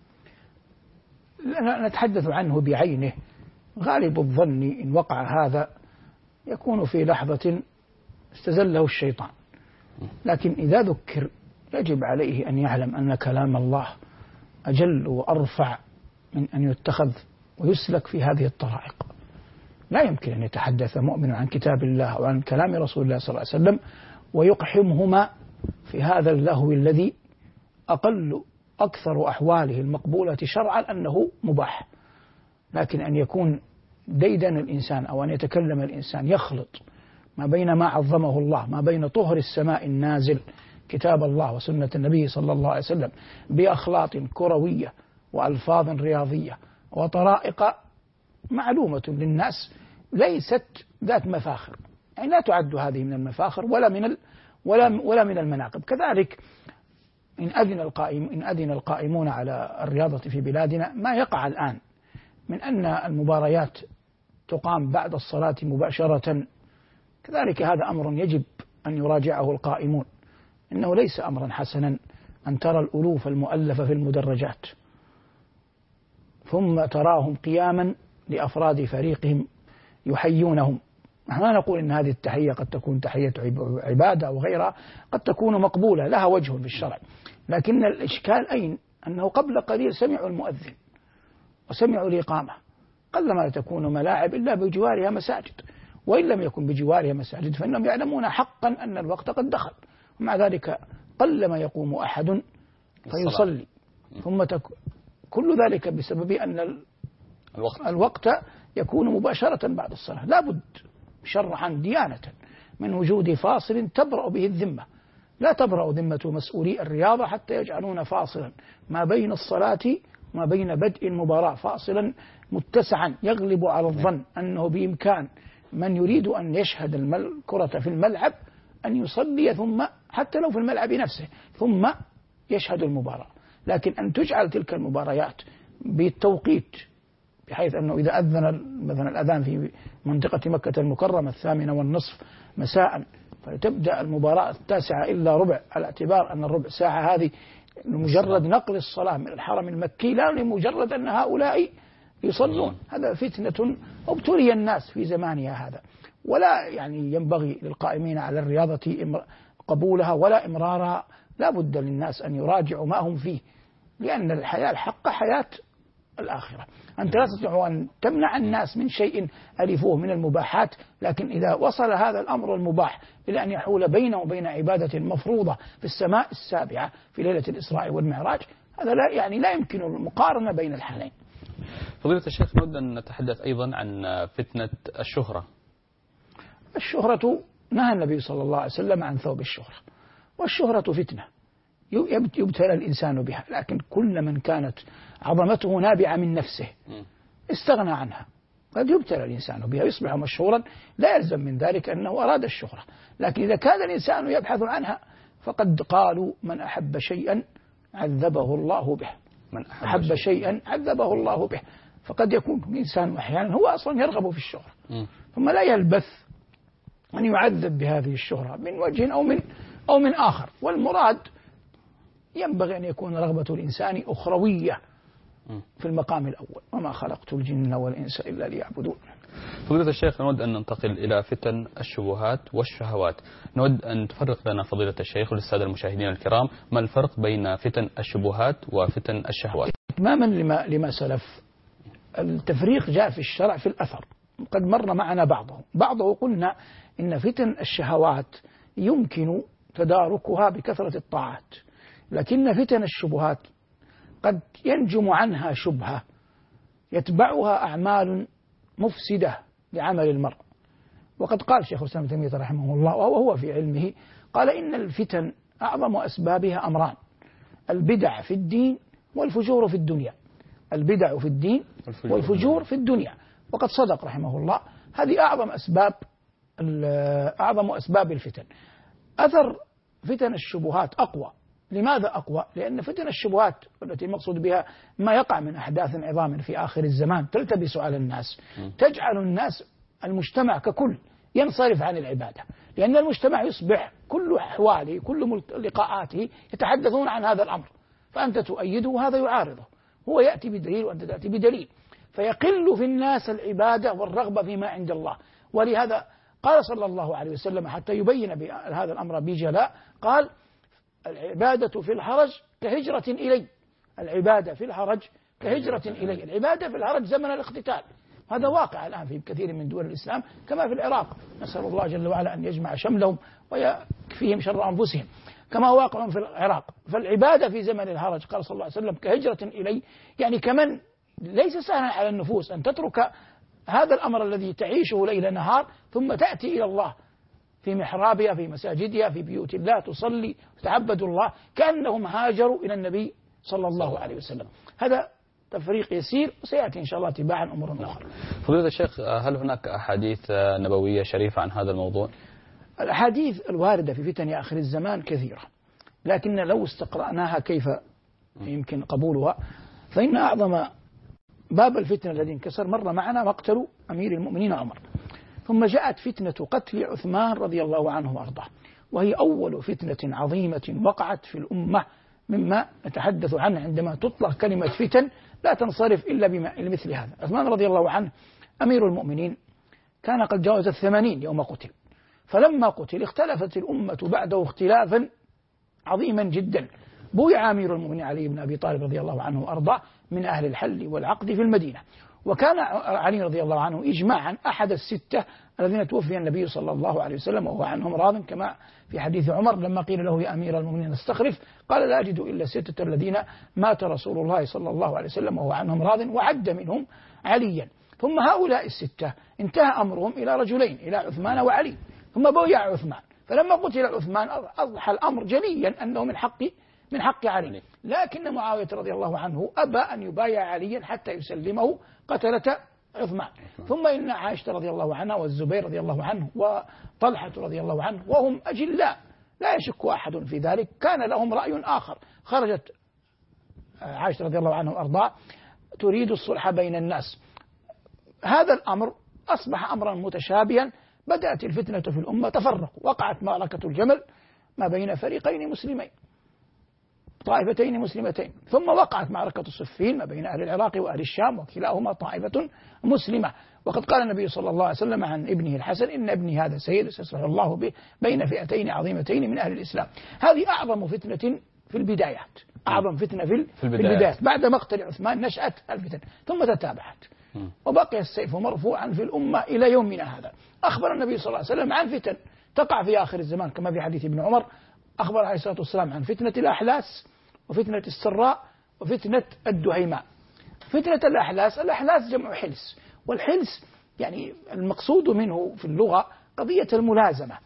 نتحدث عنه بعينه. غالب الظن إن وقع هذا يكون في لحظة استزله الشيطان، لكن إذا ذكر يجب عليه أن يعلم أن كلام الله أجل وأرفع من أن يتخذ ويسلك في هذه الطرائق. لا يمكن أن يتحدث مؤمن عن كتاب الله وعن كلام رسول الله صلى الله عليه وسلم ويقحمهما في هذا اللهو الذي أكثر أحواله المقبولة شرعا أنه مباح. لكن أن يكون ديدن الإنسان أو أن يتكلم الإنسان يخلط ما بين ما عظمه الله، ما بين طهر السماء النازل كتاب الله وسنة النبي صلى الله عليه وسلم، بأخلاط كروية وألفاظ رياضية وطرائق معلومة للناس ليست ذات مفاخر، يعني لا تعد هذه من المفاخر ولا من المناقب. كذلك إن أذن القائمون على الرياضة في بلادنا ما يقع الآن من أن المباريات تقام بعد الصلاة مباشرة، كذلك هذا أمر يجب أن يراجعه القائمون. إنه ليس أمرا حسنا أن ترى الألوف المؤلفة في المدرجات ثم تراهم قياما لأفراد فريقهم يحيونهم. نحن لا نقول إن هذه التحية قد تكون تحية عبادة أو غيرها، قد تكون مقبولة لها وجه في الشرع، لكن الإشكال أين؟ أنه قبل قليل سمعوا المؤذن وسمعوا الإقامة، قلما تكون ملاعب إلا بجوارها مساجد، وإن لم يكن بجوارها مساجد فإنهم يعلمون حقا أن الوقت قد دخل، ومع ذلك قلما يقوم أحد فيصلي ثم كل ذلك بسبب أن الوقت يكون مباشرة بعد الصلاة. لا بد شرعا ديانة من وجود فاصل تبرأ به الذمة. لا تبرأ ذمة مسؤولي الرياضة حتى يجعلون فاصلا ما بين الصلاة ما بين بدء المباراة فاصلا متسعا يغلب على الظن أنه بإمكان من يريد أن يشهد الكرة في الملعب أن يصلي ثم حتى لو في الملعب نفسه ثم يشهد المباراة. لكن أن تجعل تلك المباريات بالتوقيت بحيث أنه إذا أذن مثلا الأذان في منطقة مكة المكرمة 8:30 مساء فتبدأ المباراة 9:45 على اعتبار أن الربع ساعة هذه لمجرد نقل الصلاة من الحرم المكي لا لمجرد أن هؤلاء يصلون. هذا فتنة ابتلي الناس في زمانها هذا، ولا يعني ينبغي للقائمين على الرياضة قبولها ولا إمرارها. لا بد للناس أن يراجعوا ما هم فيه، لأن الحياة الحق حياة الآخرة. أنت لا تستطيع أن تمنع الناس من شيء ألفوه من المباحات، لكن إذا وصل هذا الأمر المباح إلى أن يحول بينه وبين عبادة مفروضة في السماء السابعة في ليلة الإسراء والمعراج، هذا لا يمكن المقارنة بين الحالين. فضيلة الشيخ، نود أن نتحدث أيضا عن فتنة الشهرة. الشهرة نهى النبي صلى الله عليه وسلم عن ثوب الشهرة، والشهرة فتنة يبتلى الإنسان بها، لكن كل من كانت عظمته نابعة من نفسه استغنى عنها. قد يبتلى الإنسان بها يصبح مشهورا، لا يلزم من ذلك أنه أراد الشهرة، لكن إذا كان الإنسان يبحث عنها فقد قالوا من أحب شيئا عذبه الله به. من أحب شيئا عذبه الله به. فقد يكون الإنسان أحيانا هو أصلا يرغب في الشهرة ثم لا يلبث أن يعذب بهذه الشهرة من وجه أو من آخر. والمراد ينبغي أن يكون رغبة الإنسان أخروية في المقام الأول، وما خلقت الجن والإنس إلا ليعبدون. فضيلة الشيخ، نود أن ننتقل إلى فتن الشبهات والشهوات. نود أن تفرق لنا فضيلة الشيخ وللسادة المشاهدين الكرام ما الفرق بين فتن الشبهات وفتن الشهوات. تماما لما سلف. التفريق جاء في الشرع في الأثر، قد مر معنا بعضه قلنا إن فتن الشهوات يمكن تداركها بكثرة الطاعات، لكن فتن الشبهات قد ينجم عنها شبهة يتبعها أعمال مفسدة لعمل المرء. وقد قال شيخ الإسلام ابن تيمية رحمه الله وهو في علمه، قال إن الفتن أعظم أسبابها أمران: البدع في الدين والفجور في الدنيا. البدع في الدين والفجور في الدنيا. وقد صدق رحمه الله، هذه أعظم أسباب الفتن. أثر فتن الشبهات أقوى. لماذا أقوى؟ لأن فتن الشبهات التي المقصود بها ما يقع من أحداث عظام في آخر الزمان تلتبس على الناس، تجعل الناس المجتمع ككل ينصرف عن العبادة، لأن المجتمع يصبح كل أحواله كل لقاءاته يتحدثون عن هذا الأمر، فأنت تؤيده وهذا يعارضه، هو يأتي بدليل وأنت تأتي بدليل، فيقل في الناس العبادة والرغبة فيما عند الله. ولهذا قال صلى الله عليه وسلم حتى يبين هذا الأمر بجلاء، قال: العبادة في الحرج كهجرة إلي. العبادة في الحرج كهجرة إلي. العبادة في الحرج زمن الاقتتال، هذا واقع الآن في كثير من دول الإسلام كما في العراق، نسأل الله جل وعلا أن يجمع شملهم ويكفيهم شر أنفسهم، كما هو واقع في العراق. فالعبادة في زمن الحرج قال صلى الله عليه وسلم كهجرة إلي، يعني كمن ليس سهلا على النفوس أن تترك هذا الأمر الذي تعيشه ليل نهار ثم تأتي إلى الله في محرابها في مساجدها في بيوت الله تصلي وتعبد الله كأنهم هاجروا إلى النبي صلى الله عليه وسلم. هذا تفريق يسير وسيأتي إن شاء الله تباعا أمور أخرى. فضيلة الشيخ، هل هناك أحاديث نبوية شريفة عن هذا الموضوع؟ الأحاديث الواردة في فتن آخر الزمان كثيرة، لكن لو استقرأناها كيف يمكن قبولها، فإن أعظم باب الفتنة الذي انكسر مر معنا مقتل أمير المؤمنين عمر، ثم جاءت فتنة قتل عثمان رضي الله عنه وأرضاه، وهي أول فتنة عظيمة وقعت في الأمة مما نتحدث عنه عندما تطلق كلمة فتن لا تنصرف إلا لمثل هذا. عثمان رضي الله عنه أمير المؤمنين كان قد جاوز 80 يوم قتل، فلما قتل اختلفت الأمة بعده اختلافا عظيما جدا. بويع أمير المؤمنين علي بن أبي طالب رضي الله عنه وأرضاه من أهل الحل والعقد في المدينة، وكان علي رضي الله عنه إجماعا أحد الستة الذين توفي النبي صلى الله عليه وسلم وهو عنهم راض، كما في حديث عمر لما قيل له يا أمير المؤمنين استخلف، قال لا أجد إلا الستة الذين مات رسول الله صلى الله عليه وسلم وهو عنهم راض، وعد منهم عليا. ثم هؤلاء الستة انتهى أمرهم إلى رجلين، إلى عثمان وعلي، ثم بويع عثمان. فلما قتل عثمان أضحى الأمر جليا أنه من حق من حق علي. لكن معاوية رضي الله عنه أبى أن يبايع عليا حتى يسلمه قتلة عثمان. ثم إن عائشة رضي الله عنها والزبير رضي الله عنه وطلحة رضي الله عنه وهم أجلاء لا يشك أحد في ذلك كان لهم رأي آخر. خرجت عائشة رضي الله عنها وأرضاه تريد الصلح بين الناس. هذا الأمر أصبح أمرا متشابها، بدأت الفتنة في الأمة، تفرقوا، وقعت معركة الجمل ما بين فريقين مسلمين، طائفتين مسلمتين، ثم وقعت معركة الصفين ما بين أهل العراق وأهل الشام، وكلاهما طائفة مسلمة. وقد قال النبي صلى الله عليه وسلم عن ابنه الحسن: إن ابني هذا سيد سيصلح الله به بين فئتين عظيمتين من أهل الإسلام. هذه أعظم فتنة في البدايات، أعظم فتنة في البدايات. بعد مقتل عثمان نشأت الفتن ثم تتابعت، وبقي السيف مرفوعا في الأمة إلى يومنا هذا. أخبر النبي صلى الله عليه وسلم عن فتن تقع في آخر الزمان كما في حديث ابن عمر، أخبر عليه الصلاة والسلام عن فتنة الأحلاس وفتنة السراء وفتنة الدهيماء. فتنة الأحلاس جمع حلس، والحلس يعني المقصود منه في اللغة قضية الملازمة.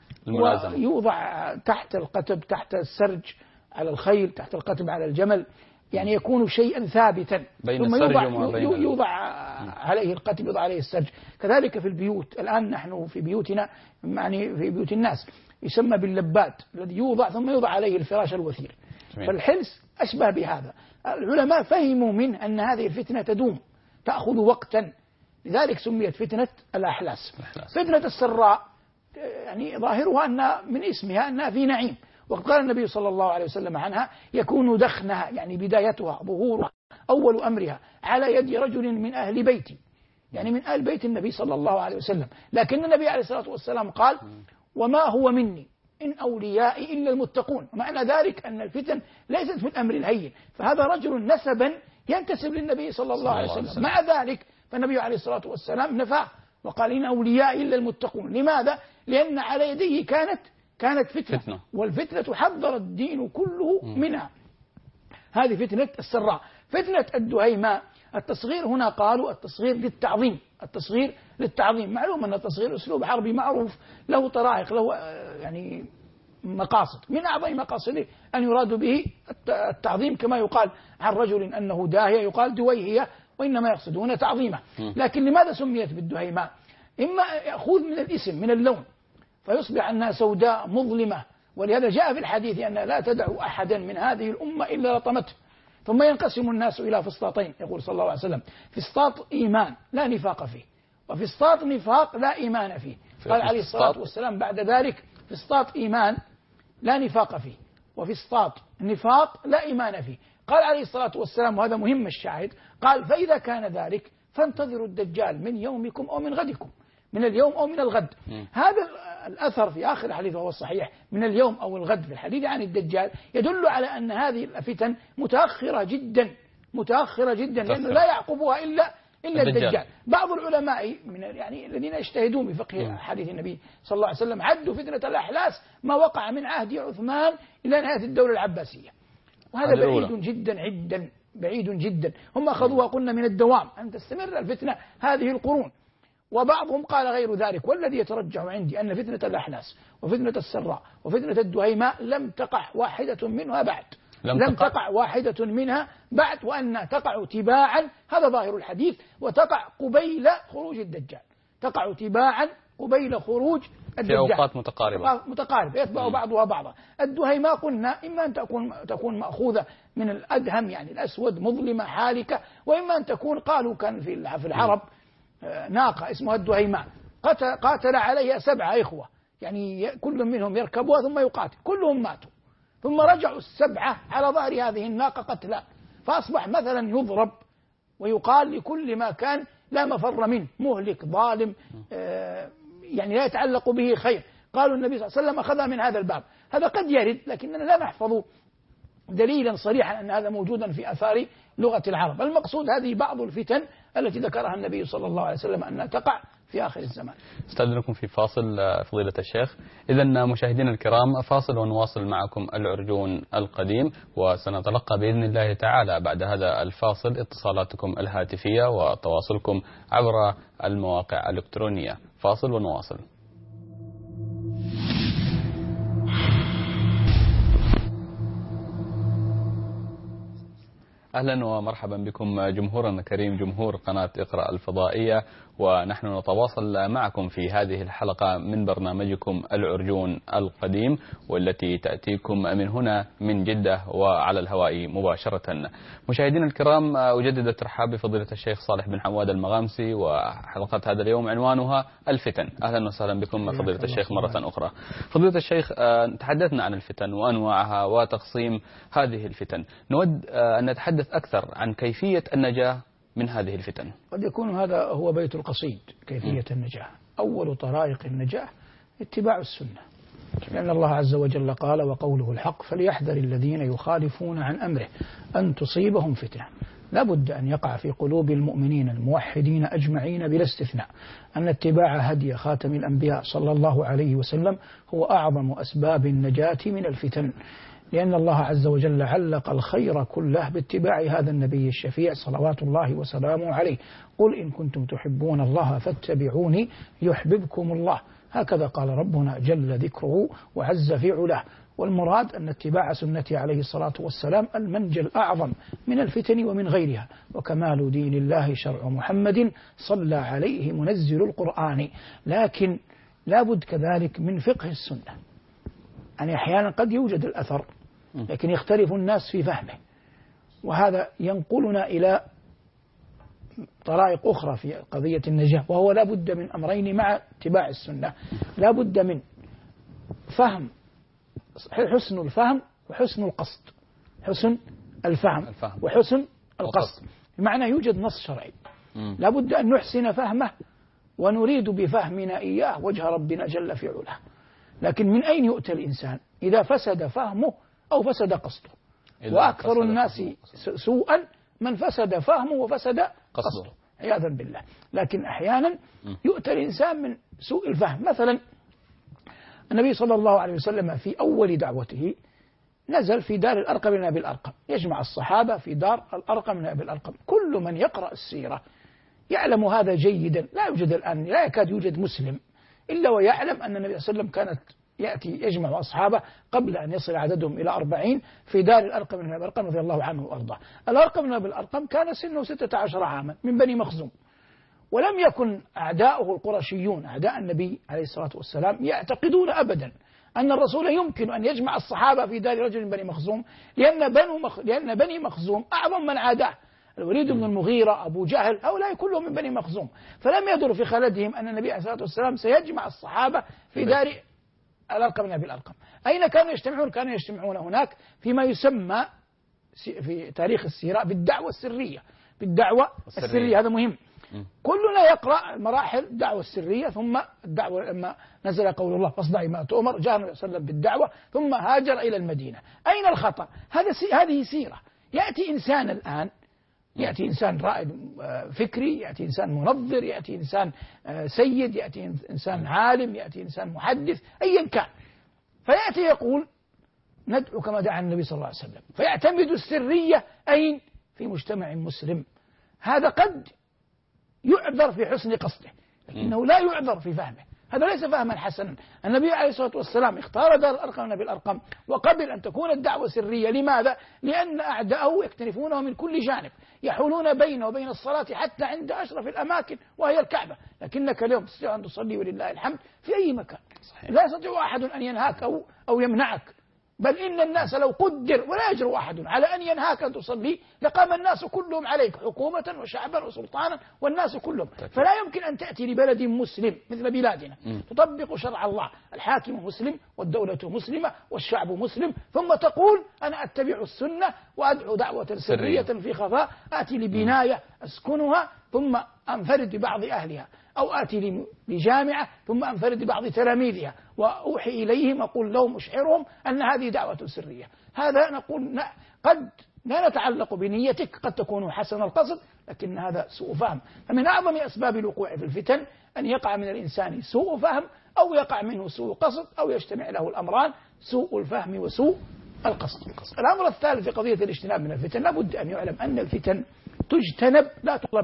ويوضع تحت القتب، تحت السرج على الخيل، تحت القتب على الجمل، يعني يكون شيئا ثابتا، ثم يوضع عليه القتب، يوضع عليه السرج. كذلك في البيوت، الآن نحن في بيوتنا، يعني في بيوت الناس، يسمى باللباد الذي يوضع ثم يوضع عليه الفراش الوثير. فالحلس أشبه بهذا. العلماء فهموا منه أن هذه الفتنة تدوم، تأخذ وقتا، لذلك سميت فتنة الأحلاس. فتنة السراء يعني ظاهرها أن من اسمها أنها في نعيم، وقد قال النبي صلى الله عليه وسلم عنها: يكون دخنها يعني بدايتها ظهورها أول أمرها على يد رجل من أهل بيتي، يعني من أهل بيت النبي صلى الله عليه وسلم. لكن النبي عليه الصلاة والسلام قال: وما هو مني إن أوليائي إلا المتقون. ومعنى ذلك أن الفتن ليست في الأمر الهين، فهذا رجل نسبا ينتسب للنبي صلى الله عليه وسلم. مع ذلك فالنبي عليه الصلاة والسلام نفاه وقال: إن أوليائي إلا المتقون. لماذا؟ لأن على يديه كانت فتنة، والفتنة حذر الدين كله منها. هذه فتنة السراء. فتنة الدهيماء، التصغير هنا قالوا التصغير للتعظيم، التصغير للتعظيم. معلوم أن التصغير أسلوب حربي معروف، له طرائق، له يعني مقاصد. من أعظم مقاصده أن يراد به التعظيم، كما يقال عن رجل أنه داهية يقال دويهية، وإنما يقصدون تعظيمه. لكن لماذا سميت بالدهيماء؟ إما يأخذ من الاسم، من اللون، فيصبح أنها سوداء مظلمة، ولهذا جاء في الحديث أن لا تدع أحدا من هذه الأمة إلا لطمته. ثم ينقسم الناس إلى فسطاطين، يقول صلى الله عليه وسلم: فسطاط إيمان لا نفاق فيه، وفسطاط نفاق لا إيمان فيه. قال عليه الصلاة والسلام بعد ذلك: فسطاط إيمان لا نفاق فيه، وفسطاط نفاق لا إيمان فيه. قال عليه الصلاة والسلام، وهذا مهم الشاهد، قال: فإذا كان ذلك فانتظروا الدجال من يومكم أو من غدكم، من اليوم أو من الغد. هذا الأثر في آخر الحديث وهو الصحيح، من اليوم أو الغد، في الحديث عن الدجال، يدل على أن هذه الفتن متأخرة جدا، لأنه لا يعقبها إلا الدجال. بعض العلماء من يعني الذين يجتهدون بفقه حديث النبي صلى الله عليه وسلم عدوا فتنة الأحلاس ما وقع من عهد عثمان إلى نهاية الدولة العباسية، وهذا بعيد جدا. هم أخذوها قلنا من الدوام، أن تستمر الفتنة هذه القرون. وبعضهم قال غير ذلك، والذي يترجح عندي أن فتنة الأحلاس وفتنة السراء وفتنة الدهيماء لم تقع واحدة منها بعد، لم تقع واحدة منها بعد، وأن تقع تباعا، هذا ظاهر الحديث، وتقع قبيل خروج الدجال، تقع تباعا قبيل خروج الدجال في أوقات متقاربة يتبع بعضها بعضا. الدهيماء قلنا إما أن تكون مأخوذة من الأدهم يعني الأسود مظلمة حالكة، وإما أن تكون قالوا كان في العرب ناقة اسمها الدهيماء قاتل عليها 7 إخوة، يعني كل منهم يركبها ثم يقاتل، كلهم ماتوا، ثم رجعوا 7 على ظهر هذه الناقة قتلى، فأصبح مثلا يضرب ويقال لكل ما كان لا مفر منه، مهلك ظالم يعني لا يتعلق به خير. قالوا النبي صلى الله عليه وسلم أخذها من هذا الباب. هذا قد يرد، لكننا لا نحفظ دليلا صريحا أن هذا موجودا في أثار لغة العرب. المقصود هذه بعض الفتن التي ذكرها النبي صلى الله عليه وسلم أنها تقع في آخر الزمان. استأذنكم في فاصل فضيلة الشيخ. إذن مشاهدينا الكرام، فاصل ونواصل معكم العرجون القديم، وسنتلقى بإذن الله تعالى بعد هذا الفاصل اتصالاتكم الهاتفية وتواصلكم عبر المواقع الإلكترونية. فاصل ونواصل. أهلا ومرحبا بكم جمهورنا الكريم، جمهور قناة اقرأ الفضائية، ونحن نتواصل معكم في هذه الحلقة من برنامجكم العرجون القديم، والتي تأتيكم من هنا من جدة وعلى الهواء مباشرة. مشاهدينا الكرام، أجدد الترحاب بفضيلة الشيخ صالح بن عواد المغامسي، وحلقة هذا اليوم عنوانها الفتن. أهلا وسهلا بكم فضيلة الشيخ مرة أخرى. فضيلة الشيخ، تحدثنا عن الفتن وأنواعها وتقسيم هذه الفتن، نود أن نتحدث أكثر عن كيفية النجاة من هذه الفتن. قد يكون هذا هو بيت القصيد، كيفية النجاة. أول طرائق النجاة اتباع السنة، لأن الله عز وجل قال: وقوله الحق فليحذر الذين يخالفون عن أمره أن تصيبهم فتنة. لا بد أن يقع في قلوب المؤمنين الموحدين أجمعين بلا استثناء أن اتباع هدي خاتم الأنبياء صلى الله عليه وسلم هو أعظم أسباب النجاة من الفتن، لأن الله عز وجل علق الخير كله باتباع هذا النبي الشفيع صلوات الله وسلامه عليه. قل إن كنتم تحبون الله فاتبعوني يحببكم الله، هكذا قال ربنا جل ذكره وعز في علاه. والمراد أن اتباع سنته عليه الصلاة والسلام المنجى الأعظم من الفتن ومن غيرها، وكمال دين الله شرع محمد صلى عليه منزل القرآن. لكن لا بد كذلك من فقه السنة، يعني أحيانا قد يوجد الأثر لكن يختلف الناس في فهمه، وهذا ينقلنا إلى طرائق أخرى في قضية النجاة، وهو لا بد من أمرين مع اتباع السنة. لا بد من فهم، حسن الفهم وحسن القصد. حسن الفهم وحسن القصد، بمعنى يوجد نص شرعي لا بد أن نحسن فهمه ونريد بفهمنا إياه وجه ربنا جل في علاه. لكن من أين يؤتى الإنسان إذا فسد فهمه أو فسد قصده؟ وأكثر الناس سوءا من فسد فهمه وفسد قصده عياذا بالله. لكن أحيانا يؤتى الإنسان من سوء الفهم. مثلا النبي صلى الله عليه وسلم في أول دعوته نزل في دار الأرقم بن أبي الأرقم، يجمع الصحابة في دار الأرقم بن أبي الأرقم. كل من يقرأ السيرة يعلم هذا جيدا. لا يوجد الآن، لا يكاد يوجد مسلم إلا ويعلم أن النبي صلى الله عليه وسلم كانت يأتي يجمع أصحابه قبل أن يصل عددهم إلى 40 في دار الأرقم بن أبي الأرقم رضي الله عنه وأرضاه. الأرقم بن أبي الأرقم كان سنه 16 عاما من بني مخزوم، ولم يكن أعداؤه القرشيون أعداء النبي عليه الصلاة والسلام يعتقدون أبدا أن الرسول يمكن أن يجمع الصحابة في دار رجل من بني مخزوم، لأن بني مخزوم أعظم من عاداه، الوليد بن المغيرة، أبو جهل، هؤلاء كلهم من بني مخزوم. فلم يدر في خلدهم أن النبي عليه الصلاة والسلام سيجمع الصحابة في دار الأرقم بن أبي الأرقم. أين كانوا يجتمعون؟ كانوا يجتمعون هناك فيما يسمى في تاريخ السيرة بالدعوة السرية. بالدعوة السرية، هذا مهم. كلنا يقرأ مراحل الدعوة السرية، ثم الدعوة لما نزل قول الله فاصدع ما تؤمر، جاء النبي صلى الله عليه وسلم بالدعوة ثم هاجر إلى المدينة. أين الخطأ؟ هذه سيرة. يأتي إنسان الآن، يأتي إنسان رائد فكري، يأتي إنسان منظر، يأتي إنسان سيد، يأتي إنسان عالم، يأتي إنسان محدث، أيا كان، فيأتي يقول ندعو كما دعا النبي صلى الله عليه وسلم، فيعتمد السرية أين؟ في مجتمع مسلم. هذا قد يعذر في حسن قصده، لكنه لا يعذر في فهمه. هذا ليس فهما حسنا. النبي عليه الصلاة والسلام اختار دار الأرقم بن أبي الأرقم وقبل أن تكون الدعوة سرية. لماذا؟ لأن أعداءه يكتنفونه من كل جانب، يحولون بينه وبين الصلاة حتى عند أشرف الأماكن وهي الكعبة. لكنك اليوم تستطيع أن تصلي ولله الحمد في أي مكان. صحيح. لا يستطيع أحد أن ينهاك أو يمنعك، بل إن الناس لو قدر ولا يجرؤ أحد على أن ينهاك أن تصلي لقام الناس كلهم عليك، حكومة وشعبا وسلطانا والناس كلهم. فلا يمكن أن تأتي لبلد مسلم مثل بلادنا تطبق شرع الله، الحاكم مسلم والدولة مسلمة والشعب مسلم، ثم تقول أنا أتبع السنة وأدعو دعوة سرية في خفاء، آتي لبناية أسكنها ثم أنفرد ببعض أهلها، أو آتي لجامعة ثم أنفرد ببعض تلاميذها وأوحي إليهم أقول لهم أشعرهم أن هذه دعوة سرية. هذا نقول قد لا نتعلق بنيتك، قد تكون حسن القصد، لكن هذا سوء فهم. فمن أعظم أسباب الوقوع في الفتن أن يقع من الإنسان سوء فهم، أو يقع منه سوء قصد، أو يجتمع له الأمران سوء الفهم وسوء القصد. الأمر الثالث في قضية الاجتناب من الفتن، لابد أن يعلم أن الفتن تجتنب لا تطلب.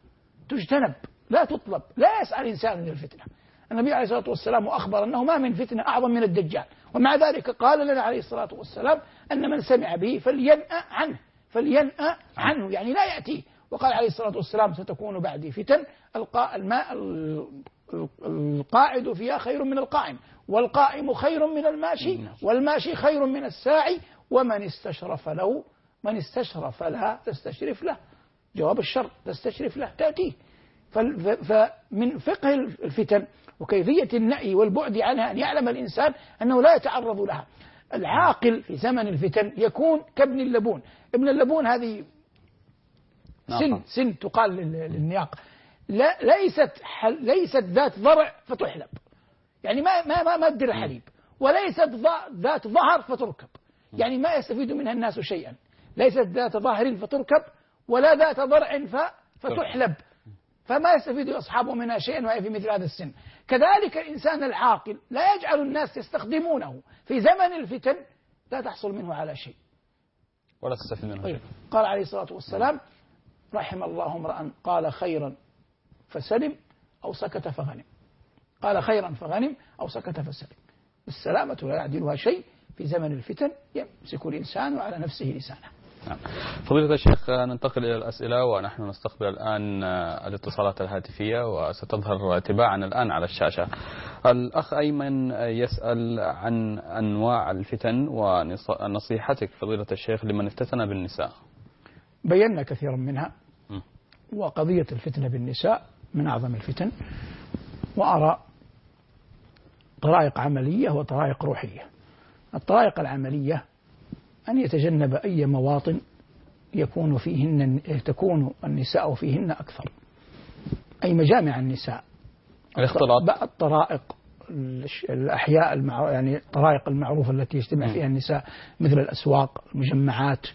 تجتنب لا تطلب، لا يسعى الإنسان من الفتنة. النبي عليه الصلاة والسلام أخبر أنه ما من فتنة أعظم من الدجال، ومع ذلك قال لنا عليه الصلاة والسلام أن من سمع به فلينأ عنه، فلينأى عنه، يعني لا يأتيه. وقال عليه الصلاة والسلام ستكون بعدي فتن القاعد فيها خير من القائم، والقائم خير من الماشي، والماشي خير من الساعي، ومن استشرف لها تستشرف له، جواب الشر تستشرف له تأتيه. فمن فقه الفتن وكيفية النأي والبعد عنها أن يعلم الإنسان أنه لا يتعرض لها. العاقل في زمن الفتن يكون كابن اللبون. ابن اللبون هذه سن تقال للنياق، ليست ذات ضرع فتحلب، يعني ما تدير حليب، وليست ذات ظهر فتركب، يعني ما يستفيد منها الناس شيئا. ليست ذات ظهر فتركب ولا ذات ضرع فتحلب، فما يستفيد أصحابه منها شيئا وهي في مثل هذا السن. كذلك الإنسان العاقل لا يجعل الناس يستخدمونه في زمن الفتن، لا تحصل منه على شيء ولا تستفيد منه شيء. قال عليه الصلاة والسلام رحم الله امرأ قال خيرا فسلم أو سكت فغنم. قال خيرا فغنم أو سكت فسلم. السلامة لا يعدلها شيء في زمن الفتن، يمسك الإنسان على نفسه لسانه. فضيلة الشيخ، ننتقل إلى الأسئلة، ونحن نستقبل الآن الاتصالات الهاتفية وستظهر تباعا الآن على الشاشة. الأخ أيمن يسأل عن أنواع الفتن ونصيحتك فضيلة الشيخ لمن افتتن بالنساء. بينا كثيرا منها، وقضية الفتنة بالنساء من أعظم الفتن، وأرى طرائق عملية وطرائق روحية. الطرائق العملية أن يتجنب أي مواطن تكون النساء فيهن أكثر، أي مجامع النساء، الاختلاط، الطرائق، الأحياء يعني الطرائق المعروفة التي يجتمع فيها النساء مثل الأسواق، المجمعات،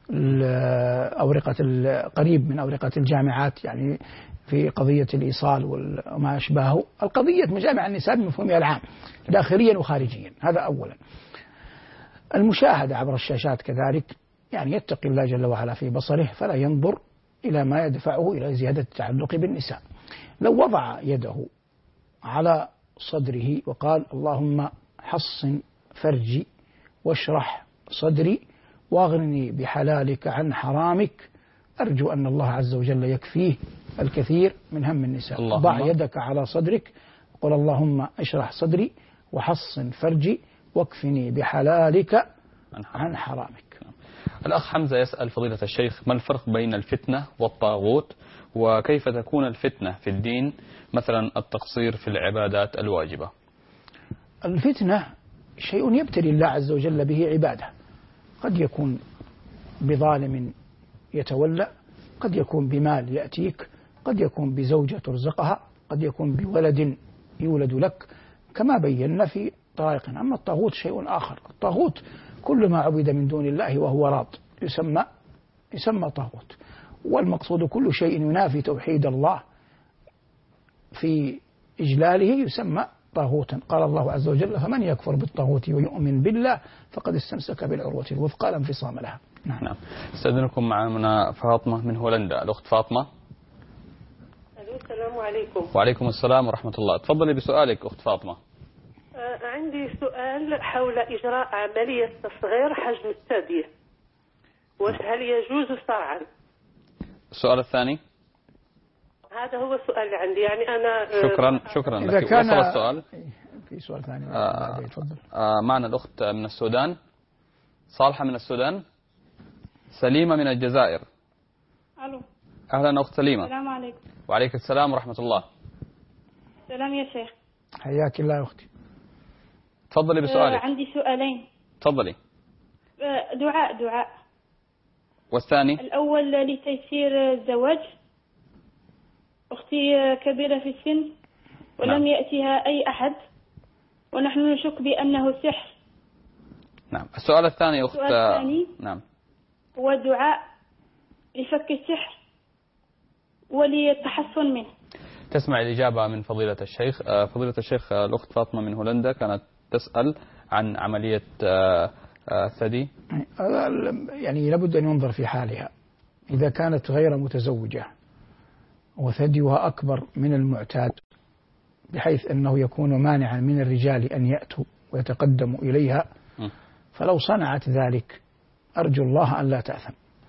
قريب من أورقة الجامعات، يعني في قضية الإيصال وما أشباهه. القضية مجامع النساء بمفهومها العام داخليا وخارجيا، هذا أولا. المشاهدة عبر الشاشات كذلك، يعني يتقي الله جل وعلا في بصره فلا ينظر إلى ما يدفعه إلى زيادة التعلق بالنساء. لو وضع يده على صدره وقال اللهم حصن فرجي واشرح صدري واغنني بحلالك عن حرامك، أرجو أن الله عز وجل يكفيه الكثير من هم النساء. ضع يدك على صدرك وقل اللهم اشرح صدري وحصن فرجي واكفني بحلالك عن حرامك. الأخ حمزة يسأل فضيلة الشيخ ما الفرق بين الفتنة والطاغوت، وكيف تكون الفتنة في الدين، مثلا التقصير في العبادات الواجبة؟ الفتنة شيء يبتلي الله عز وجل به عباده، قد يكون بظالم يتولى، قد يكون بمال يأتيك، قد يكون بزوجة ترزقها، قد يكون بولد يولد لك، كما بينا في طرائقنا. أما الطاغوت شيء آخر. الطاغوت كل ما عبد من دون الله وهو راض يسمى طاغوت، والمقصود كل شيء ينافي توحيد الله في إجلاله يسمى طاغوتا. قال الله عز وجل فمن يكفر بالطاغوت ويؤمن بالله فقد استمسك بالعروة الوثقى لا انفصام لها. نعم. استأذنكم معنا فاطمة من هولندا. الأخت فاطمة. السلام عليكم. وعليكم السلام ورحمة الله. تفضلي بسؤالك أخت فاطمة. عندي سؤال حول إجراء عملية تصغير حجم الثدي، هل يجوز شرعا؟ السؤال الثاني. هذا هو السؤال اللي عندي، يعني أنا شكرا إذا لك. كان وصل السؤال. في سؤال ثاني. تفضل. معنا الأخت من السودان، صالحة من السودان، سليمة من الجزائر. ألو. أهلا أخت سليمة. السلام عليكم. وعليك السلام ورحمة الله. سلام يا شيخ. حياك الله يا أختي. تفضلي بسؤالك. عندي سؤالين. تفضلي. دعاء. والثاني؟ الأول لتيسير الزواج. أختي كبيرة في السن ولم يأتيها أي أحد، ونحن نشك بأنه سحر. نعم. السؤال الثاني أخت. السؤال الثاني نعم هو دعاء لفك السحر وللتحصن منه. تسمع الإجابة من فضيلة الشيخ. فضيلة الشيخ، الأخت فاطمة من هولندا كانت تسأل عن عملية ثدي. يعني لابد أن ينظر في حالها. إذا كانت غير متزوجة وثديها أكبر من المعتاد بحيث أنه يكون مانعا من الرجال أن يأتوا ويتقدموا إليها، فلو صنعت ذلك أرجو الله أن لا تأثم.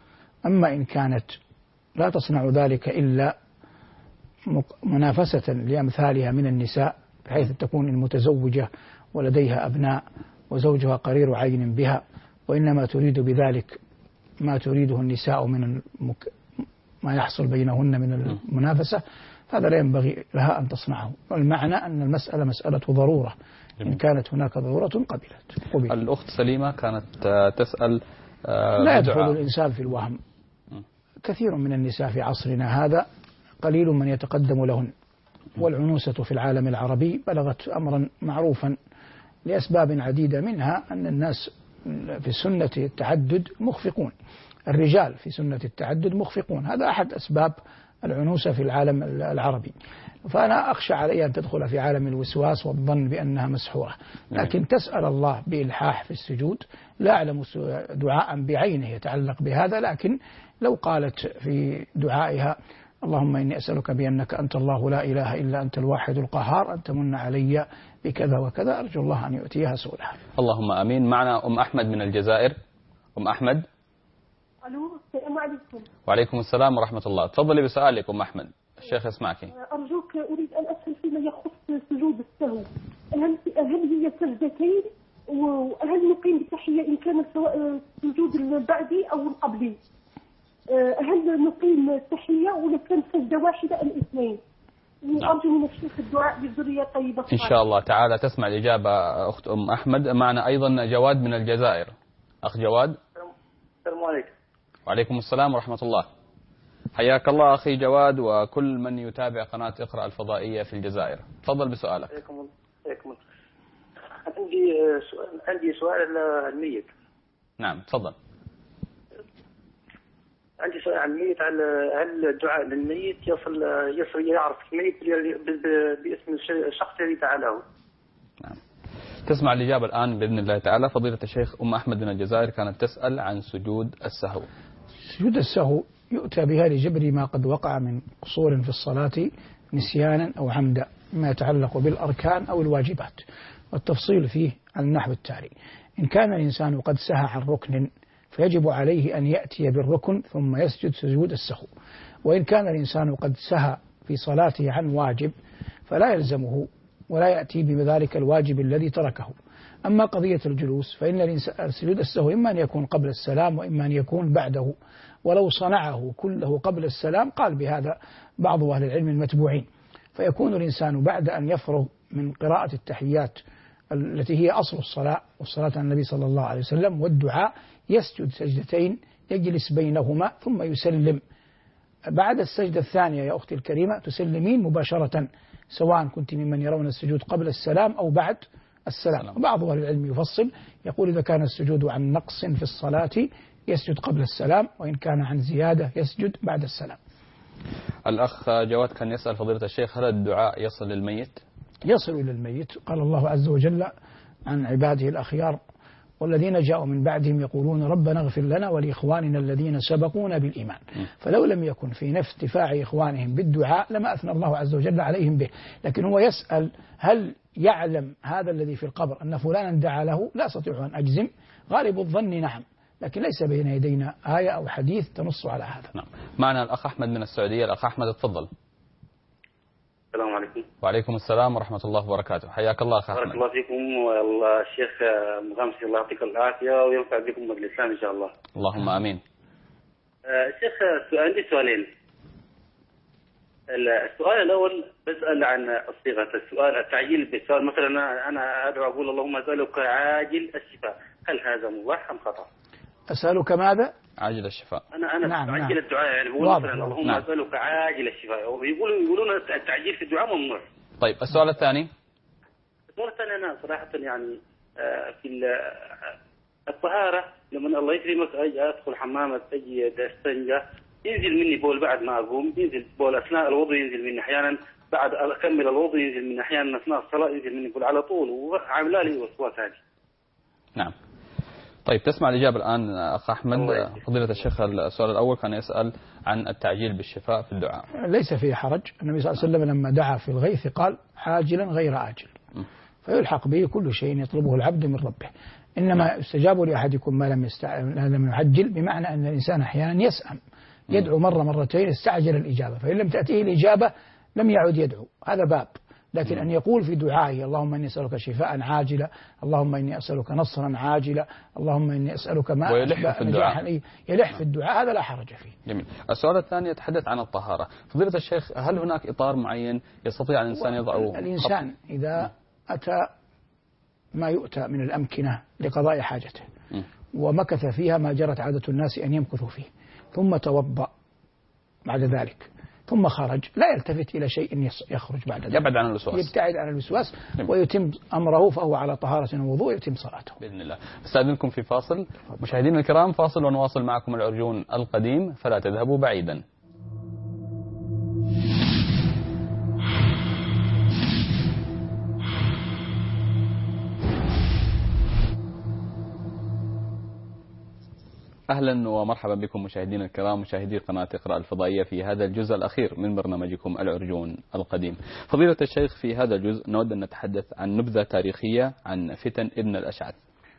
أما إن كانت لا تصنع ذلك إلا منافسة لأمثالها من النساء، بحيث تكون المتزوجة ولديها أبناء وزوجها قرير عين بها، وإنما تريد بذلك ما تريده النساء من ما يحصل بينهن من المنافسة، هذا لا ينبغي لها أن تصنعه. والمعنى أن المسألة مسألة ضرورة، إن كانت هناك ضرورة قبلت. الأخت سليمة كانت تسأل لا يدخل الإنسان في الوهم. كثير من النساء في عصرنا هذا قليل من يتقدم لهن، والعنوسة في العالم العربي بلغت أمرا معروفا لأسباب عديدة، منها أن الناس في سنة التعدد مخفقون، الرجال في سنة التعدد مخفقون، هذا أحد أسباب العنوسة في العالم العربي. فأنا أخشى عليها أن تدخل في عالم الوسواس والظن بأنها مسحورة، لكن تسأل الله بإلحاح في السجود. لا أعلم دعاء بعينه يتعلق بهذا، لكن لو قالت في دعائها اللهم إني أسألك بأنك أنت الله لا إله إلا أنت الواحد القهار أن تمن علي بكذا وكذا، أرجو الله أن يؤتيها سؤلها. اللهم آمين. معنا أم أحمد من الجزائر. أم أحمد. ألو، السلام عليكم. وعليكم السلام ورحمة الله. تفضلي بسؤالك أم أحمد، الشيخ يسمعك. أرجوك، أريد أن أسأل فيما يخص سجود السهو، هل هي سجدتين؟ وهل نقيم بتحية إن كان سواء سجود البعدي أو القبلي؟ هل نقيم التحية ولا كان سجدة واحدة أم اثنين؟ أرجو من الشيخ الدعاء بالذرية طيبة. إن شاء الله تعالى تسمع الإجابة أخت أم أحمد. معنا أيضا جواد من الجزائر. أخ جواد. السلام عليكم. وعليكم السلام ورحمة الله. حياك الله أخي جواد وكل من يتابع قناة اقرأ الفضائية في الجزائر. تفضل بسؤالك. حياكم. عندي سؤال الميت. نعم تفضل. عندي سؤال عن الميت، هل الدعاء للميت يصل يعرف الميت باسم الشخص الذي دعا له؟ نعم. تسمع الإجابة الآن بإذن الله تعالى. فضيلة الشيخ أم أحمد من الجزائر كانت تسأل عن سجود السهو. سجود السهو يؤتى بها لجبر ما قد وقع من قصور في الصلاة نسيانا أو عمدا، ما يتعلق بالأركان أو الواجبات، والتفصيل فيه على النحو التالي: إن كان الإنسان قد سهى عن ركن فيجب عليه أن يأتي بالركن ثم يسجد سجود السهو، وإن كان الإنسان قد سهى في صلاته عن واجب فلا يلزمه ولا يأتي بذلك الواجب الذي تركه. أما قضية الجلوس فإن سجود السهو إما أن يكون قبل السلام وإما أن يكون بعده، ولو صنعه كله قبل السلام قال بهذا بعض أهل العلم المتبوعين، فيكون الإنسان بعد أن يفرغ من قراءة التحيات التي هي أصل الصلاة والصلاة على النبي صلى الله عليه وسلم والدعاء يسجد سجدتين يجلس بينهما ثم يسلم. بعد السجدة الثانية يا أختي الكريمة تسلمين مباشرة، سواء كنت ممن يرون السجود قبل السلام أو بعد السلام. وبعض أهل العلم يفصل يقول إذا كان السجود عن نقص في الصلاة يسجد قبل السلام، وإن كان عن زيادة يسجد بعد السلام. الأخ جواد كان يسأل فضيلة الشيخ هل الدعاء يصل للميت؟ يصل إلى الميت. قال الله عز وجل عن عباده الأخيار: والذين جاءوا من بعدهم يقولون ربنا اغفر لنا ولإخواننا الذين سبقونا بالإيمان. فلو لم يكن في افتفاع إخوانهم بالدعاء لما أثنى الله عز وجل عليهم به، لكن هو يسأل هل يعلم هذا الذي في القبر أن فلانا دعا له؟ لا أستطيع أن أجزم، غالب الظن نعم، لكن ليس بين يدينا آية أو حديث تنص على هذا. نعم. معنا الأخ أحمد من السعودية. الأخ أحمد تفضل. السلام عليكم. وعليكم السلام ورحمة الله وبركاته. حياك الله أخ أحمد. بارك الله فيكم، والله الشيخ مغامسي الله يعطيك العافية وينفع بكم مجلس الإسلام إن شاء الله. اللهم آمين. شيخ عندي سؤالين. السؤال الأول بسأل عن صيغة السؤال، التعجيل بالسؤال. مثلا أنا أدعو أقول اللهم أسألك عاجل الشفاء، هل هذا مباح أم خطأ؟ أسألك ماذا؟ عاجل الشفاء. أنا نعم أعجل الدعاء، يعني بقول مثلا اللهم أسألك عاجل الشفاء، ويقولون التعجيل في الدعاء ممنوع. طيب السؤال الثاني. السؤال الثاني أنا صراحة يعني في الطهارة لما الله يكرمك أجي أدخل حمامة أجي استنجى ينزل مني بول بعد ما أقوم، ينزل بول أثناء الوضوء، ينزل مني أحيانا بعد أكمل الوضوء، ينزل مني أحيانا أثناء الصلاة ينزل مني بول على طول، وعامله لي وسواس هذه. نعم. طيب تسمع الإجابة الآن أخ أحمد. فضيلة الشيخ السؤال الأول كان يسأل عن التعجيل بالشفاء في الدعاء. ليس فيه حرج. النبي صلى الله عليه وسلم لما دعا في الغيث قال عاجلا غير آجل، فيلحق به كل شيء يطلبه العبد من ربه. إنما يستجاب لأحدكم ما لم يعجل، بمعنى أن الإنسان أحيانا يسأم، يدعو مرة مرتين استعجل الإجابة، فإن لم تأتيه الإجابة لم يعد يدعو، هذا باب. لكن أن يقول في دعائه اللهم إني أسألك شفاء عاجلا، اللهم إني أسألك نصرا عاجلا، اللهم إني أسألك ما ويلح في الدعاء، يلح في الدعاء، هذا لا حرج فيه. جميل. السؤال الثاني يتحدث عن الطهارة. فضيلة الشيخ، هل هناك إطار معين يستطيع الإنسان يضعه؟ الإنسان إذا أتى ما يؤتى من الأمكنة لقضاء حاجته ومكث فيها ما جرت عادة الناس أن يمكثوا فيه، ثم توضأ بعد ذلك ثم خرج، لا يلتفت إلى شيء يخرج بعد ذلك، يبعد عن الوسواس، يبتعد عن الوسواس ويتم أمره، فهو على طهارة ووضوء، يتم صلاته بإذن الله. استأذنكم في فاصل. مشاهدينا الكرام، فاصل ونواصل معكم العرجون القديم، فلا تذهبوا بعيدا. أهلا ومرحبا بكم مشاهدينا الكرام، مشاهدي قناة اقرأ الفضائية، في هذا الجزء الأخير من برنامجكم العرجون القديم. فضيلة الشيخ، في هذا الجزء نود أن نتحدث عن نبذة تاريخية عن فتن ابن الأشعث.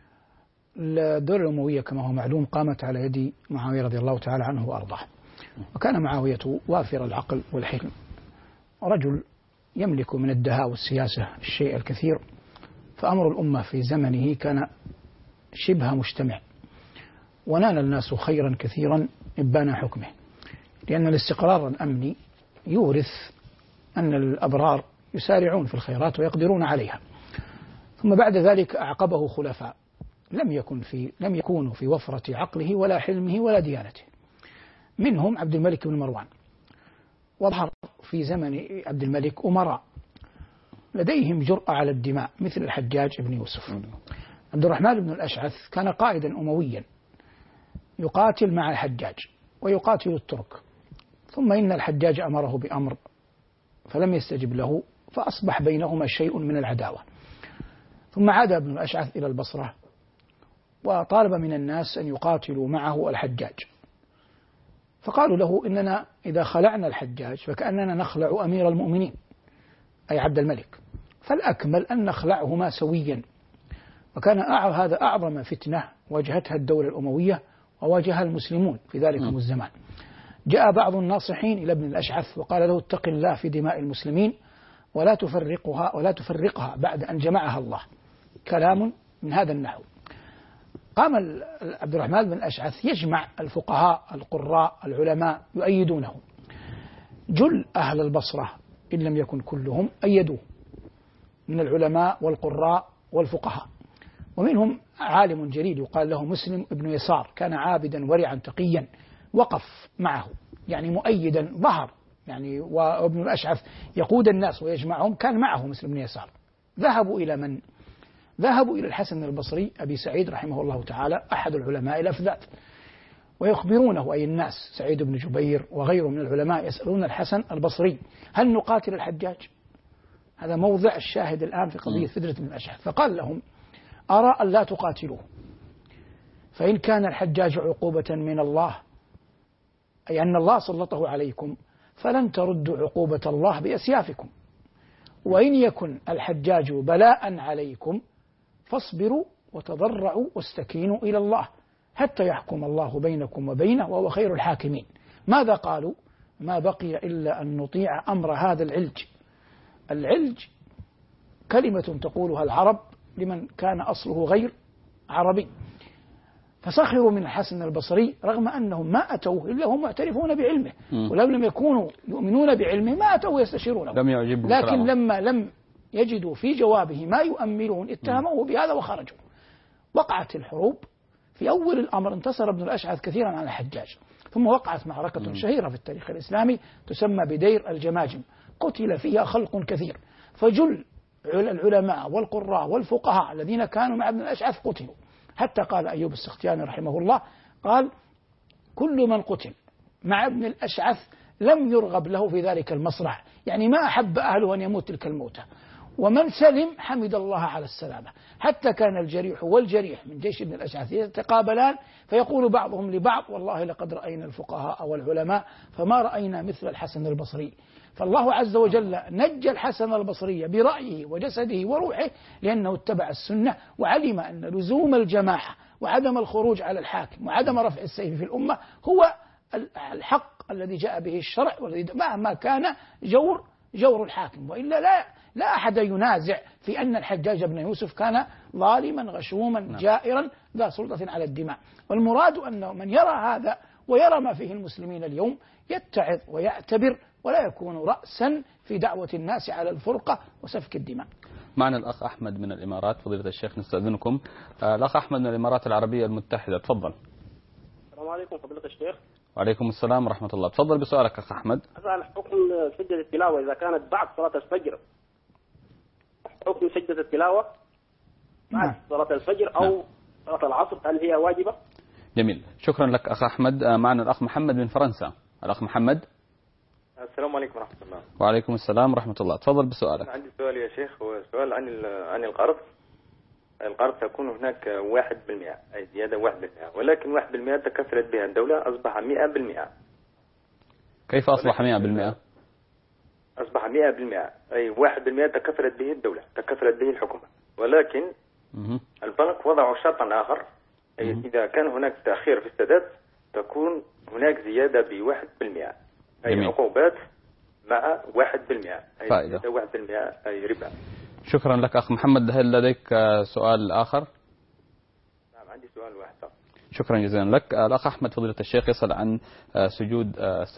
الدولة الأموية كما هو معلوم قامت على يد معاوية رضي الله تعالى عنه وأرضاه، وكان معاوية وافر العقل والحلم، رجل يملك من الدهاء والسياسة الشيء الكثير، فأمر الأمة في زمنه كان شبه مجتمع، ونال الناس خيرا كثيرا إبان حكمه، لأن الاستقرار الأمني يورث أن الأبرار يسارعون في الخيرات ويقدرون عليها. ثم بعد ذلك أعقبه خلفاء لم يكونوا في وفرة عقله ولا حلمه ولا ديانته، منهم عبد الملك بن مروان. وظهر في زمن عبد الملك أمراء لديهم جرأة على الدماء مثل الحجاج بن يوسف. عبد الرحمن بن الأشعث كان قائدا أمويا يقاتل مع الحجاج ويقاتل الترك، ثم إن الحجاج أمره بأمر فلم يستجب له، فأصبح بينهما شيء من العداوة. ثم عاد ابن الأشعث إلى البصرة وطالب من الناس أن يقاتلوا معه الحجاج، فقالوا له إننا إذا خلعنا الحجاج فكأننا نخلع أمير المؤمنين أي عبد الملك، فالأكمل أن نخلعهما سويا. وكان هذا أعظم فتنة واجهتها الدولة الأموية وواجهها المسلمون في ذلكم الزمان. جاء بعض الناصحين إلى ابن الأشعث وقال له اتق الله في دماء المسلمين ولا تفرقها بعد أن جمعها الله، كلام من هذا النحو. قام عبد الرحمن بن الأشعث يجمع الفقهاء القراء العلماء يؤيدونه، جل أهل البصرة إن لم يكن كلهم أيدوه من العلماء والقراء والفقهاء، ومنهم عالم جليل يقال له مسلم ابن يسار، كان عابدا ورعا تقيا، وقف معه يعني مؤيدا ظهر يعني، وابن الأشعث يقود الناس ويجمعهم، كان معه مسلم بن يسار. ذهبوا إلى من؟ ذهبوا إلى الحسن البصري أبي سعيد رحمه الله تعالى أحد العلماء الأفذاذ، ويخبرونه أي الناس سعيد بن جبير وغيره من العلماء يسألون الحسن البصري هل نقاتل الحجاج؟ هذا موضع الشاهد الآن في قضية فتنة ابن الأشعث. فقال لهم أرى أن لا تقاتلوه، فإن كان الحجاج عقوبة من الله أي أن الله سلطه عليكم فلن تردوا عقوبة الله بأسيافكم، وإن يكن الحجاج بلاء عليكم فاصبروا وتضرعوا واستكينوا إلى الله حتى يحكم الله بينكم وبينه وهو خير الحاكمين. ماذا قالوا؟ ما بقي إلا أن نطيع أمر هذا العلج. العلج كلمة تقولها العرب لمن كان أصله غير عربي، فسخروا من الحسن البصري رغم أنهم ما أتوه إلا هم معترفون بعلمه، ولو لم يكونوا يؤمنون بعلمه ما أتوه يستشيرونه، لكن لما لم يجدوا في جوابه ما يؤملون اتهموه بهذا وخرجوا. وقعت الحروب. في أول الأمر انتصر ابن الأشعث كثيرا على الحجاج، ثم وقعت معركة شهيرة في التاريخ الإسلامي تسمى بدير الجماجم، قتل فيها خلق كثير، فجل العلماء والقراء والفقهاء الذين كانوا مع ابن الأشعث قتلوا، حتى قال أيوب السختياني رحمه الله قال كل من قتل مع ابن الأشعث لم يرغب له في ذلك المصرع، يعني ما أحب أهله أن يموت تلك الموتة، ومن سلم حمد الله على السلامة. حتى كان الجريح والجريح من جيش ابن الأشعث يتقابلان فيقول بعضهم لبعض والله لقد رأينا الفقهاء والعلماء فما رأينا مثل الحسن البصري. فالله عز وجل نجى الحسن البصري برأيه وجسده وروحه لأنه اتبع السنة وعلم أن لزوم الجماعة وعدم الخروج على الحاكم وعدم رفع السيف في الأمة هو الحق الذي جاء به الشرع، مهما كان جور الحاكم. وإلا لا أحد ينازع في أن الحجاج بن يوسف كان ظالما غشوما جائرا ذا سلطة على الدماء. والمراد أنه من يرى هذا ويرى ما فيه المسلمين اليوم يتعظ ويعتبر ولا يكون رأسا في دعوة الناس على الفرقة وسفك الدماء. معنا الأخ أحمد من الإمارات. فضيلة الشيخ نستأذنكم. الأخ أحمد من الإمارات العربية المتحدة، تفضل. السلام عليكم فضيلة الشيخ. وعليكم السلام ورحمة الله. تفضل بسؤالك أخ أحمد. أسأل حكم سجدة التلاوة إذا كانت بعد صلاة الفجر، حكم سجدة التلاوة بعد صلاة الفجر أو صلاة العصر، هل هي واجبة؟ جميل، شكرا لك أخ أحمد. معنا الأخ محمد من فرنسا. الأخ محمد. السلام عليكم ورحمة الله. وعليكم السلام ورحمة الله. تفضل بسؤالك. عندي سؤال يا شيخ، هو سؤال عن القرض. القرض تكون هناك 1%، أي زيادة 1%، ولكن 1% تكثرت بها الدولة أصبح 100%. كيف أصبح 100%؟ أصبح 100%، أي 1% تكثرت به الدولة، تكثرت به الحكومة، ولكن البنك وضعوا شرطا آخر، أي إذا كان هناك تأخير في السداد تكون هناك زيادة ب1%، أي عقوبات مع 1%، أي فائدة 1%، أي ربا. شكرا لك أخ محمد. هل لديك سؤال آخر؟ نعم عندي سؤال واحد. شكرا جزيلا لك. الأخ أحمد فضيلة الشيخ يسأل عن سجود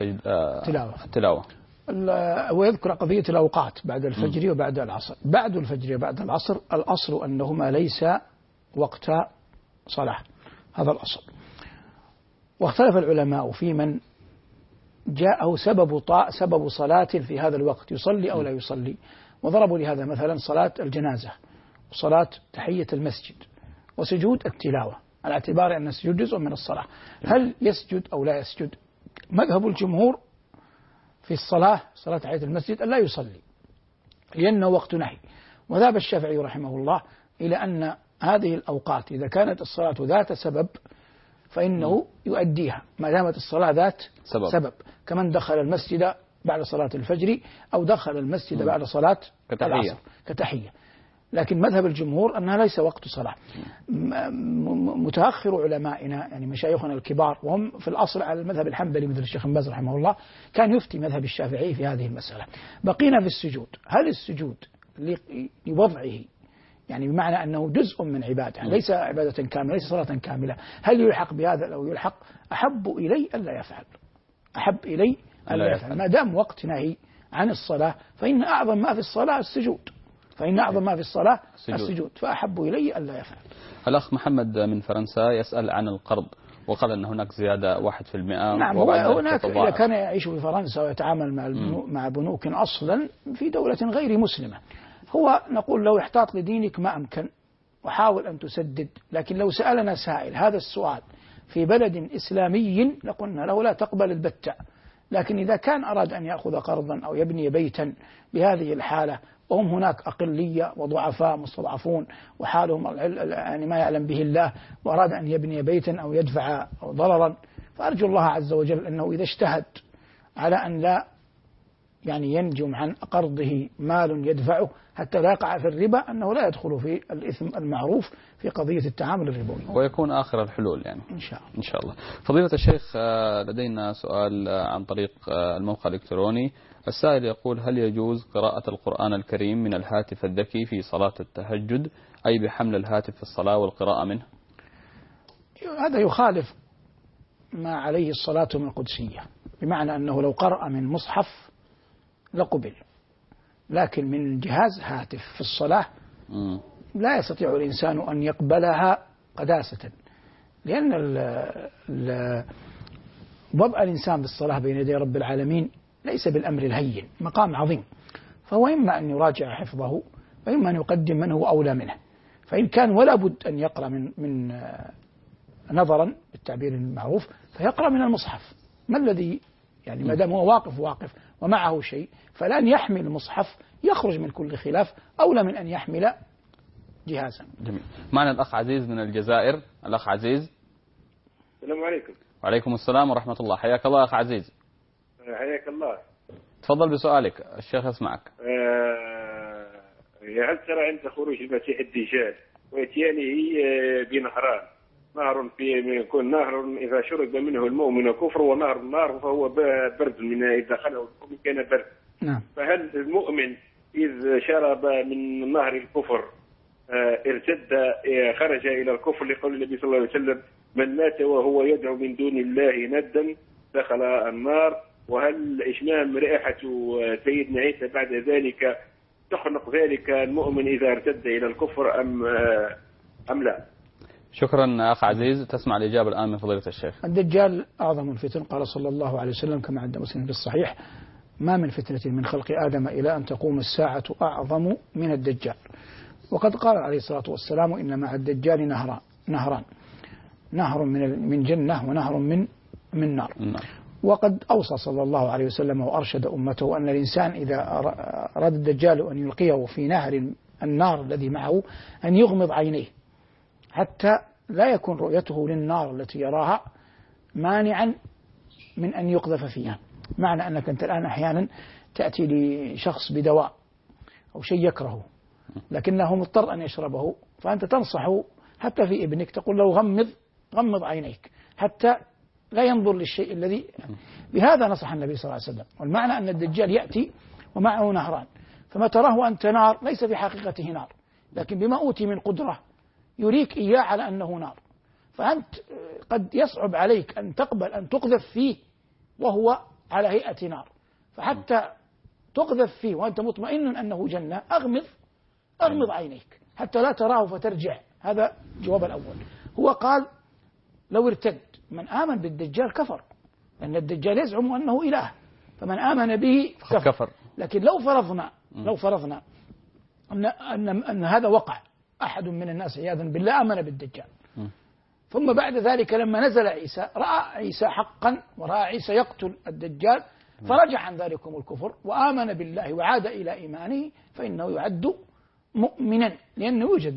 التلاوة ويذكر قضية الأوقات بعد الفجر وبعد العصر. بعد الفجر وبعد العصر الأصل أنهما ليس وقت صلاة، هذا الأصل. واختلف العلماء في من جاءه سبب صلاة في هذا الوقت يصلي أو لا يصلي، وضربوا لهذا مثلا صلاة الجنازة وصلاة تحية المسجد وسجود التلاوة، على اعتبار أن السجود جزء من الصلاة. هل يسجد أو لا يسجد؟ مذهب الجمهور في صلاة تحية المسجد أن لا يصلي لأنه وقت نهي، وذهب الشافعي رحمه الله إلى أن هذه الأوقات إذا كانت الصلاة ذات سبب فإنه يؤديها ما دامت الصلاة ذات سبب، كمن دخل المسجد بعد صلاة الفجر أو دخل المسجد بعد صلاة العصر كتحية. لكن مذهب الجمهور أنها ليس وقت صلاة. متأخر علمائنا يعني مشايخنا الكبار وهم في الأصل على المذهب الحنبلي مثل الشيخ بن باز رحمه الله كان يفتي مذهب الشافعي في هذه المسألة. بقينا في السجود، هل السجود لوضعه يعني بمعنى أنه جزء من عبادة ليس عبادة كاملة، ليس صلاة كاملة، هل يلحق بهذا أو يلحق؟ أحب إلي ألا يفعل، أحب إلي ألا يفعل. ما دام وقت نهي عن الصلاة فإن أعظم ما في الصلاة السجود، السجود، فأحب إلي ألا يفعل. الأخ محمد من فرنسا يسأل عن القرض وقال أن هناك زيادة 1%. نعم، هناك إذا كان يعيش في فرنسا ويتعامل مع بنوك أصلا في دولة غير مسلمة، هو نقول له احتاط لدينك ما أمكن وحاول أن تسدد. لكن لو سألنا سائل هذا السؤال في بلد إسلامي لقلنا له لا تقبل البتة. لكن إذا كان أراد أن يأخذ قرضا أو يبني بيتا بهذه الحالة وهم هناك أقلية وضعفاء مستضعفون وحالهم يعني ما يعلم به الله، وأراد أن يبني بيتا أو يدفع ضررا، فأرجو الله عز وجل أنه إذا اجتهد على أن لا يعني ينجم عن قرضه مال يدفعه حتى لا يقع في الربا، أنه لا يدخل في الإثم المعروف في قضية التعامل الربوي، ويكون آخر الحلول يعني إن شاء الله. فضيلة الشيخ لدينا سؤال عن طريق الموقع الإلكتروني. السائل يقول: هل يجوز قراءة القرآن الكريم من الهاتف الذكي في صلاة التهجد، أي بحمل الهاتف في الصلاة والقراءة منه؟ هذا يخالف ما عليه الصلاة من القدسية، بمعنى أنه لو قرأ من مصحف لقبل، لكن من جهاز هاتف في الصلاة لا يستطيع الإنسان أن يقبلها قداسة، لأن وضع الإنسان بالصلاة بين يدي رب العالمين ليس بالأمر الهين، مقام عظيم، فهو إما أن يراجع حفظه وإما أن يقدم من هو أولى منه. فإن كان ولا بد أن يقرأ من نظرا بالتعبير المعروف فيقرأ من المصحف. ما الذي يعني ما دام هو واقف ومعه شيء، فلن يحمل المصحف يخرج من كل خلاف أولى من أن يحمل جهازا. جميل. معنا الأخ عزيز من الجزائر. الأخ عزيز. السلام عليكم. وعليكم السلام ورحمة الله. حياك الله أخ عزيز. حياك الله. تفضل بسؤالك، الشيخ يسمعك. هل ترى عند خروج المسيح الدجال واتيانه بنهران، نهر يكون نهر إذا شرب منه المؤمن كفر، ونهر النار فهو برد من إذا خلعه المؤمن كان برد. نعم. فهل المؤمن إذ شرب من نهر الكفر ارتد خرج إلى الكفر لقول النبي صلى الله عليه وسلم من مات وهو يدعو من دون الله ندا دخل النار؟ وهل إشمام رائحة سيدنا عيسى بعد ذلك تخنق ذلك المؤمن إذا ارتد إلى الكفر أم لا؟ شكرا أخ عزيز. تسمع الإجابة الآن من فضيلة الشيخ. الدجال أعظم الفتن، قال صلى الله عليه وسلم كما عند مسلم في الصحيح: ما من فتنة من خلق آدم إلى أن تقوم الساعة أعظم من الدجال. وقد قال عليه الصلاة والسلام: إن مع الدجال نهران، نهر من جنة ونهر من نار. وقد أوصى صلى الله عليه وسلم وأرشد أمته أن الإنسان إذا أراد الدجال أن يلقيه في نهر النار الذي معه أن يغمض عينيه حتى لا يكون رؤيته للنار التي يراها مانعا من أن يقذف فيها. معنى أنك أنت الآن أحيانا تأتي لشخص بدواء أو شيء يكرهه لكنه مضطر أن يشربه، فأنت تنصحه حتى في ابنك تقول له غمض عينيك حتى لا ينظر للشيء الذي. بهذا نصح النبي صلى الله عليه وسلم. والمعنى أن الدجال يأتي ومعه نهران، فما تراه أنت نار ليس في حقيقته نار، لكن بما أوتي من قدرة يريك إياه على أنه نار، فأنت قد يصعب عليك أن تقبل أن تقذف فيه وهو على هيئة نار، فحتى تقذف فيه وأنت مطمئن أنه جنة أغمض عينيك حتى لا تراه فترجع. هذا الجواب الأول. هو قال لو ارتد من آمن بالدجال كفر، لأن الدجال يزعم أنه إله، فمن آمن به كفر. لكن لو فرضنا أن هذا وقع، أحد من الناس عياذا بالله آمن بالدجال، ثم بعد ذلك لما نزل عيسى رأى عيسى حقا ورأى عيسى يقتل الدجال فرجع عن ذلكم الكفر وآمن بالله وعاد إلى إيمانه، فإنه يعد مؤمنا، لأنه يوجد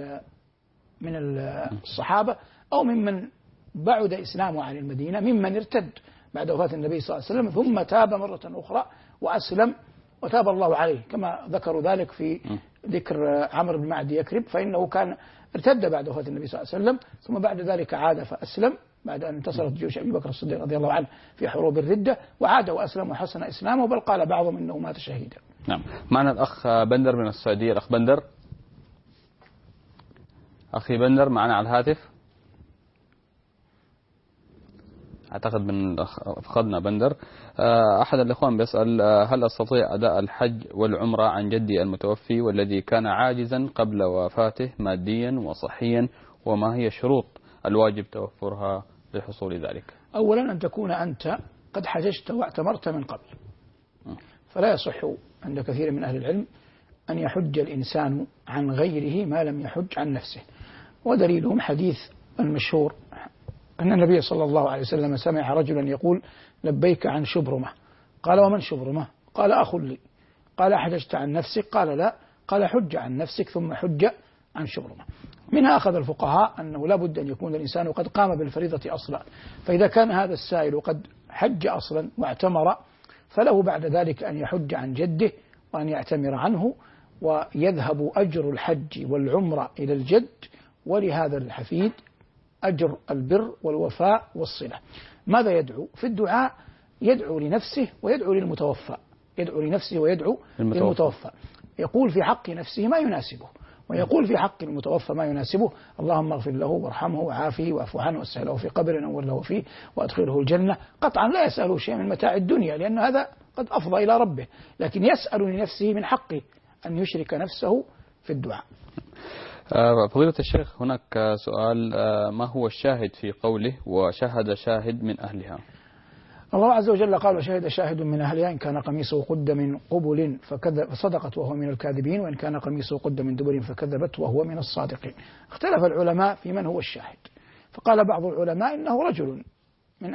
من الصحابة أو ممن بعد إسلامه عن المدينة ممن ارتد بعد وفاة النبي صلى الله عليه وسلم ثم تاب مرة أخرى وأسلم وتاب الله عليه، كما ذكروا ذلك في ذكر عمرو بن معدي يكرب، فإنه كان ارتد بعد وفاة النبي صلى الله عليه وسلم ثم بعد ذلك عاد فأسلم بعد أن انتصرت جيوش أبي بكر الصديق رضي الله عنه في حروب الردة، وعاد وأسلم وحسن إسلامه، بل قال بعضهم إنه مات شهيدا. نعم. معنا الأخ بندر من السعودية. الأخ بندر، أخي بندر معنا على الهاتف. أعتقد من فقدنا بندر. أحد الإخوان بيسأل: هل أستطيع أداء الحج والعمرة عن جدي المتوفي والذي كان عاجزا قبل وفاته ماديا وصحيا، وما هي شروط الواجب توفرها لحصول ذلك؟ أولا أن تكون أنت قد حججت واعتمرت من قبل، فلا يصح عند كثير من أهل العلم أن يحج الإنسان عن غيره ما لم يحج عن نفسه، ودليلهم حديث المشهور أن النبي صلى الله عليه وسلم سمع رجلا يقول: لبيك عن شبرمة. قال: ومن شبرمة؟ قال: أخ لي. قال: حججت عن نفسك؟ قال: لا. قال: حج عن نفسك ثم حج عن شبرمة. منها أخذ الفقهاء أنه لا بد أن يكون الإنسان قد قام بالفريضة أصلا، فإذا كان هذا السائل قد حج أصلا واعتمر فله بعد ذلك أن يحج عن جده وأن يعتمر عنه، ويذهب أجر الحج والعمرة إلى الجد، ولهذا الحفيد أجر البر والوفاء والصلة. ماذا يدعو؟ في الدعاء يدعو لنفسه ويدعو للمتوفى، يدعو لنفسه ويدعو للمتوفى، يقول في حق نفسه ما يناسبه ويقول في حق المتوفى ما يناسبه: اللهم اغفر له وارحمه وعافه واعف عنه واسع له في قبره نور له فيه وادخله الجنة. قطعا لا يسأله شيء من متاع الدنيا لأن هذا قد أفضى إلى ربه، لكن يسأل لنفسه من حقه أن يشرك نفسه في الدعاء. فضيلة الشيخ، هناك سؤال: ما هو الشاهد في قوله وشهد شاهد من أهلها؟ الله عز وجل قال: وشهد شاهد من أهلها إن كان قميصه قد من قبل فصدقت وهو من الكاذبين، وإن كان قميصه قد من دبر فكذبت وهو من الصادقين. اختلف العلماء في من هو الشاهد، فقال بعض العلماء إنه رجل من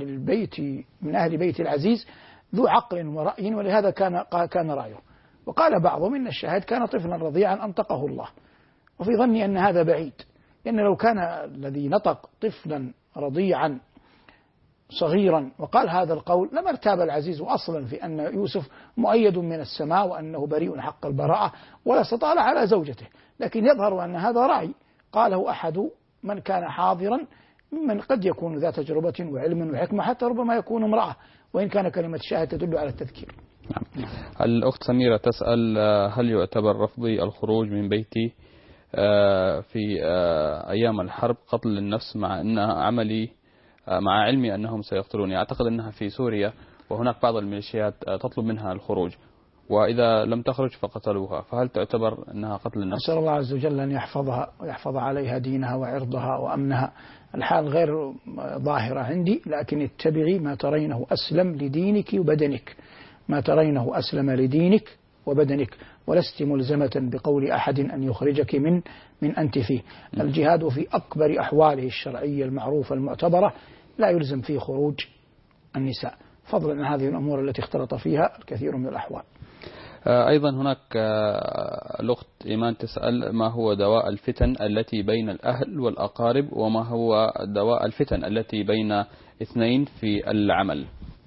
أهل بيت العزيز ذو عقل ورأي، ولهذا كان رأيه. وقال بعضهم إن الشاهد كان طفلا رضيعا أنطقه الله، وفي ظني أن هذا بعيد، لأن لو كان الذي نطق طفلا رضيعا صغيرا وقال هذا القول لما ارتاب العزيز أصلا في أن يوسف مؤيد من السماء وأنه بريء حق البراءة ولا استطال على زوجته، لكن يظهر أن هذا رأي قاله أحد من كان حاضرا ممن قد يكون ذا تجربة وعلم وحكمة، حتى ربما يكون امرأة، وإن كان كلمة شاهد تدل على التذكير. نعم. الأخت سميرة تسأل: هل يعتبر رفضي الخروج من بيتي في أيام الحرب قتل النفس مع أنها عملي مع علمي أنهم سيقتلوني؟ أعتقد أنها في سوريا وهناك بعض الميليشيات تطلب منها الخروج، وإذا لم تخرج فقتلوها، فهل تعتبر أنها قتل النفس؟ أسأل الله عز وجل أن يحفظها ويحفظ عليها دينها وعرضها وأمنها. الحال غير ظاهرة عندي، لكن اتبعي ما ترينه أسلم لدينك وبدنك، ما ترينه أسلم لدينك وبدنك، ولست ملزمة بقول أحد أن يخرجك من أنت فيه. الجهاد في أكبر أحواله الشرعية المعروفة المعتبرة لا يلزم فيه خروج النساء، فضلا عن هذه الأمور التي اختلط فيها الكثير من الأحوال. أيضا هناك الأخت إيمان تسأل: ما هو دواء الفتن التي بين الأهل والأقارب، وما هو دواء الفتن التي بين اثنين في العمل؟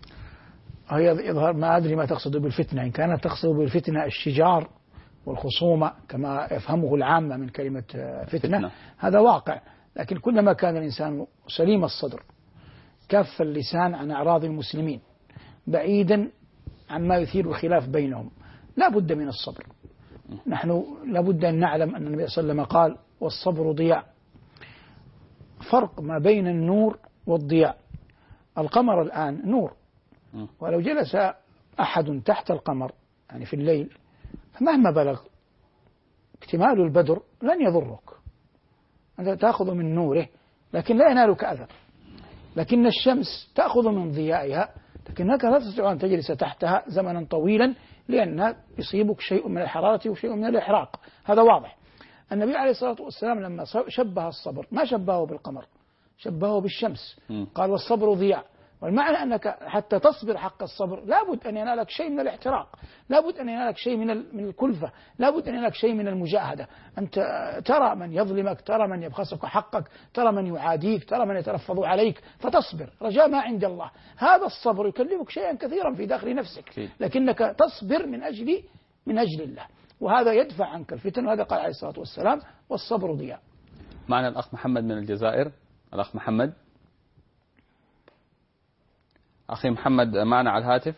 هي يظهر ما أدري ما تقصد بالفتنة، إن كانت تقصد بالفتنة الشجار والخصومة كما يفهمه العامة من كلمة فتنة هذا واقع، لكن كلما كان الإنسان سليم الصدر كف اللسان عن أعراض المسلمين بعيدا عما يثير الخلاف بينهم لا بد من الصبر. نحن لا بد أن نعلم أن النبي صلى الله عليه وسلم قال: والصبر ضياء. فرق ما بين النور والضياء. القمر الآن نور، ولو جلس أحد تحت القمر يعني في الليل فمهما بلغ اكتمال البدر لن يضرك، أنت تأخذ من نوره لكن لا ينالك أذى. لكن الشمس تأخذ من ضيائها لكنك لا تستطيع أن تجلس تحتها زمنا طويلا لأن يصيبك شيء من الحرارة وشيء من الإحراق، هذا واضح. النبي عليه الصلاة والسلام لما شبه الصبر ما شبهه بالقمر، شبهه بالشمس، قال: والصبر ضياء. والمعنى أنك حتى تصبر حق الصبر لابد أن ينالك شيء من الاحتراق، لابد أن ينالك شيء من الكلفة، لابد أن ينالك شيء من المجاهدة. أنت ترى من يظلمك، ترى من يبخسك حقك، ترى من يعاديك، ترى من يترفض عليك، فتصبر رجاء ما عند الله. هذا الصبر يكلفك شيئا كثيرا في داخل نفسك، لكنك تصبر من أجل الله، وهذا يدفع عنك الفتن، وهذا قال عليه الصلاة والسلام: والصبر ضياء. معنا الأخ محمد من الجزائر. الأخ محمد، أخي محمد معنا على الهاتف.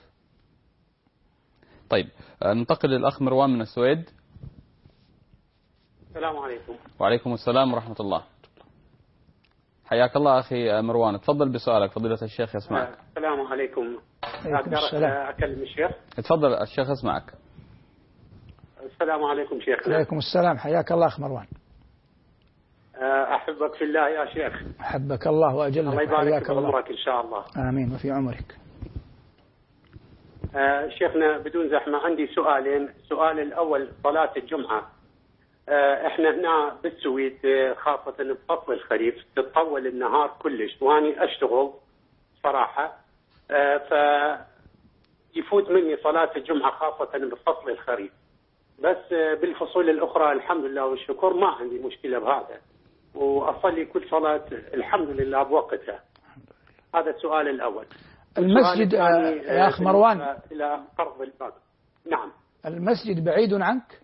طيب ننتقل للأخ مروان من السويد. السلام عليكم. وعليكم السلام ورحمة الله. حياك الله أخي مروان، تفضل بسؤالك، فضيلة الشيخ يسمعك. السلام عليكم. أقدر أكلم الشيخ؟ تفضل الشيخ يسمعك. السلام عليكم شيخنا. عليكم السلام، حياك الله أخ مروان. أحبك في الله يا شيخ. أحبك الله وأجلك. الله يبارك في عمرك إن شاء الله. آمين وفي عمرك. شيخنا بدون زحمة عندي سؤالين. السؤال الأول صلاة الجمعة. احنا هنا بالسويد خاصة بفصل الخريف تتطول النهار كلش، واني اشتغل صراحة، فيفوت مني صلاة الجمعة خاصة بفصل الخريف، بس بالفصول الأخرى الحمد لله والشكر ما عندي مشكلة بهذا، وأصلي كل صلاة الحمد لله بوقتها. هذا السؤال الأول. المسجد يا أخ مروان إلى قرض الباب. نعم. المسجد بعيد عنك؟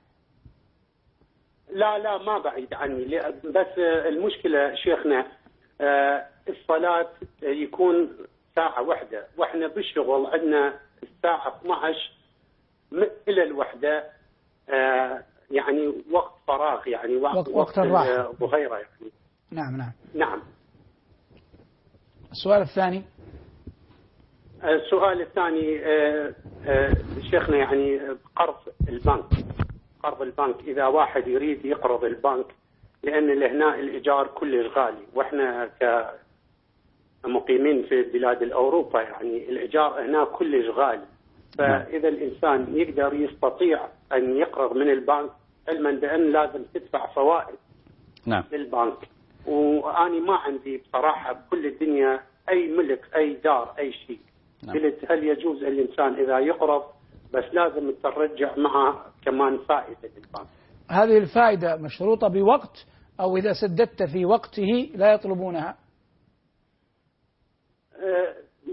لا ما بعيد عني، بس المشكلة شيخنا الصلاة يكون ساعة واحدة، وإحنا بالشغل عندنا الساعة 12 إلى الوحدة، يعني وقت فراغ، يعني وقت الراحة ظهيرة يعني. نعم. السؤال الثاني. السؤال الثاني شيخنا يعني قرض البنك، إذا واحد يريد يقرض البنك، لأن هنا الإيجار كلش غالي، وإحنا كمقيمين في بلاد الأوروبا يعني الإيجار هنا كلش غالي، فإذا الإنسان يقدر يستطيع أن يقرض من البنك علما بأن لازم تدفع فوائد للبنك، وأنا ما عندي بصراحة بكل الدنيا أي ملك، أي دار، أي شيء. قلت هل يجوز الإنسان إذا يقرض بس لازم ترجع معه كمان فائدة للبنك؟ هذه الفائدة مشروطة بوقت، أو إذا سددت في وقته لا يطلبونها؟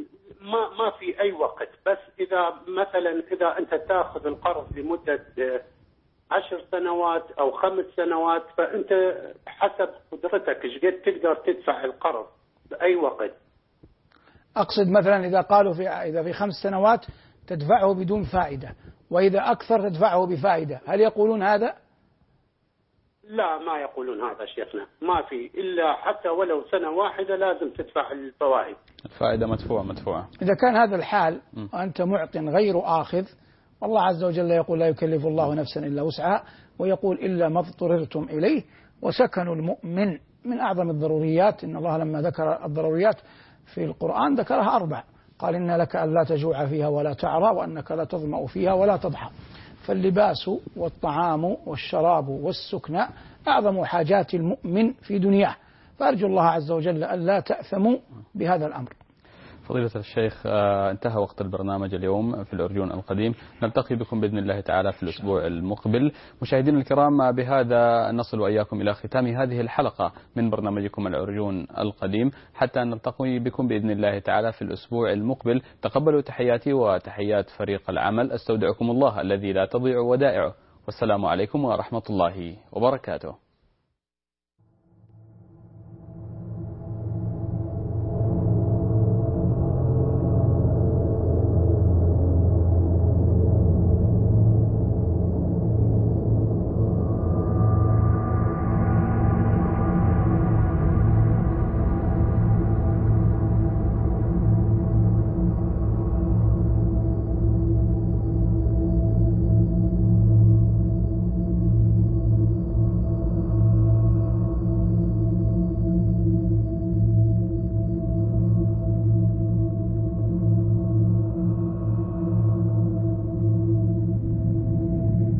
ما في أي وقت، بس إذا مثلا إذا أنت تأخذ القرض لمدة 10 سنوات أو 5 سنوات، فأنت حسب قدرتك ايش قد تقدر تدفع القرض بأي وقت. أقصد مثلا إذا قالوا إذا في 5 سنوات تدفعه بدون فائدة، وإذا أكثر تدفعه بفائدة، هل يقولون هذا؟ لا، ما يقولون هذا شيخنا، ما في إلا حتى ولو سنة واحدة لازم تدفع الفوائد. الفائدة مدفوعة. إذا كان هذا الحال وأنت معط غير آخذ، والله عز وجل يقول لا يكلف الله نفسا إلا وسعها، ويقول إلا ما اضطررتم إليه، وسكن المؤمن من أعظم الضروريات. إن الله لما ذكر الضروريات في القرآن ذكرها 4، قال إن لك ألا تجوع فيها ولا تعرى، وأنك لا تظمأ فيها ولا تضحى. فاللباس والطعام والشراب والسكنى أعظم حاجات المؤمن في دنياه، فأرجو الله عز وجل ألا تأثموا بهذا الأمر. فضيلة الشيخ، انتهى وقت البرنامج اليوم في الأرجون القديم، نلتقي بكم بإذن الله تعالى في الأسبوع المقبل. مشاهدينا الكرام، بهذا نصل وإياكم إلى ختام هذه الحلقة من برنامجكم الأرجون القديم، حتى نلتقي بكم بإذن الله تعالى في الأسبوع المقبل. تقبلوا تحياتي وتحيات فريق العمل، استودعكم الله الذي لا تضيع ودائعه، والسلام عليكم ورحمة الله وبركاته.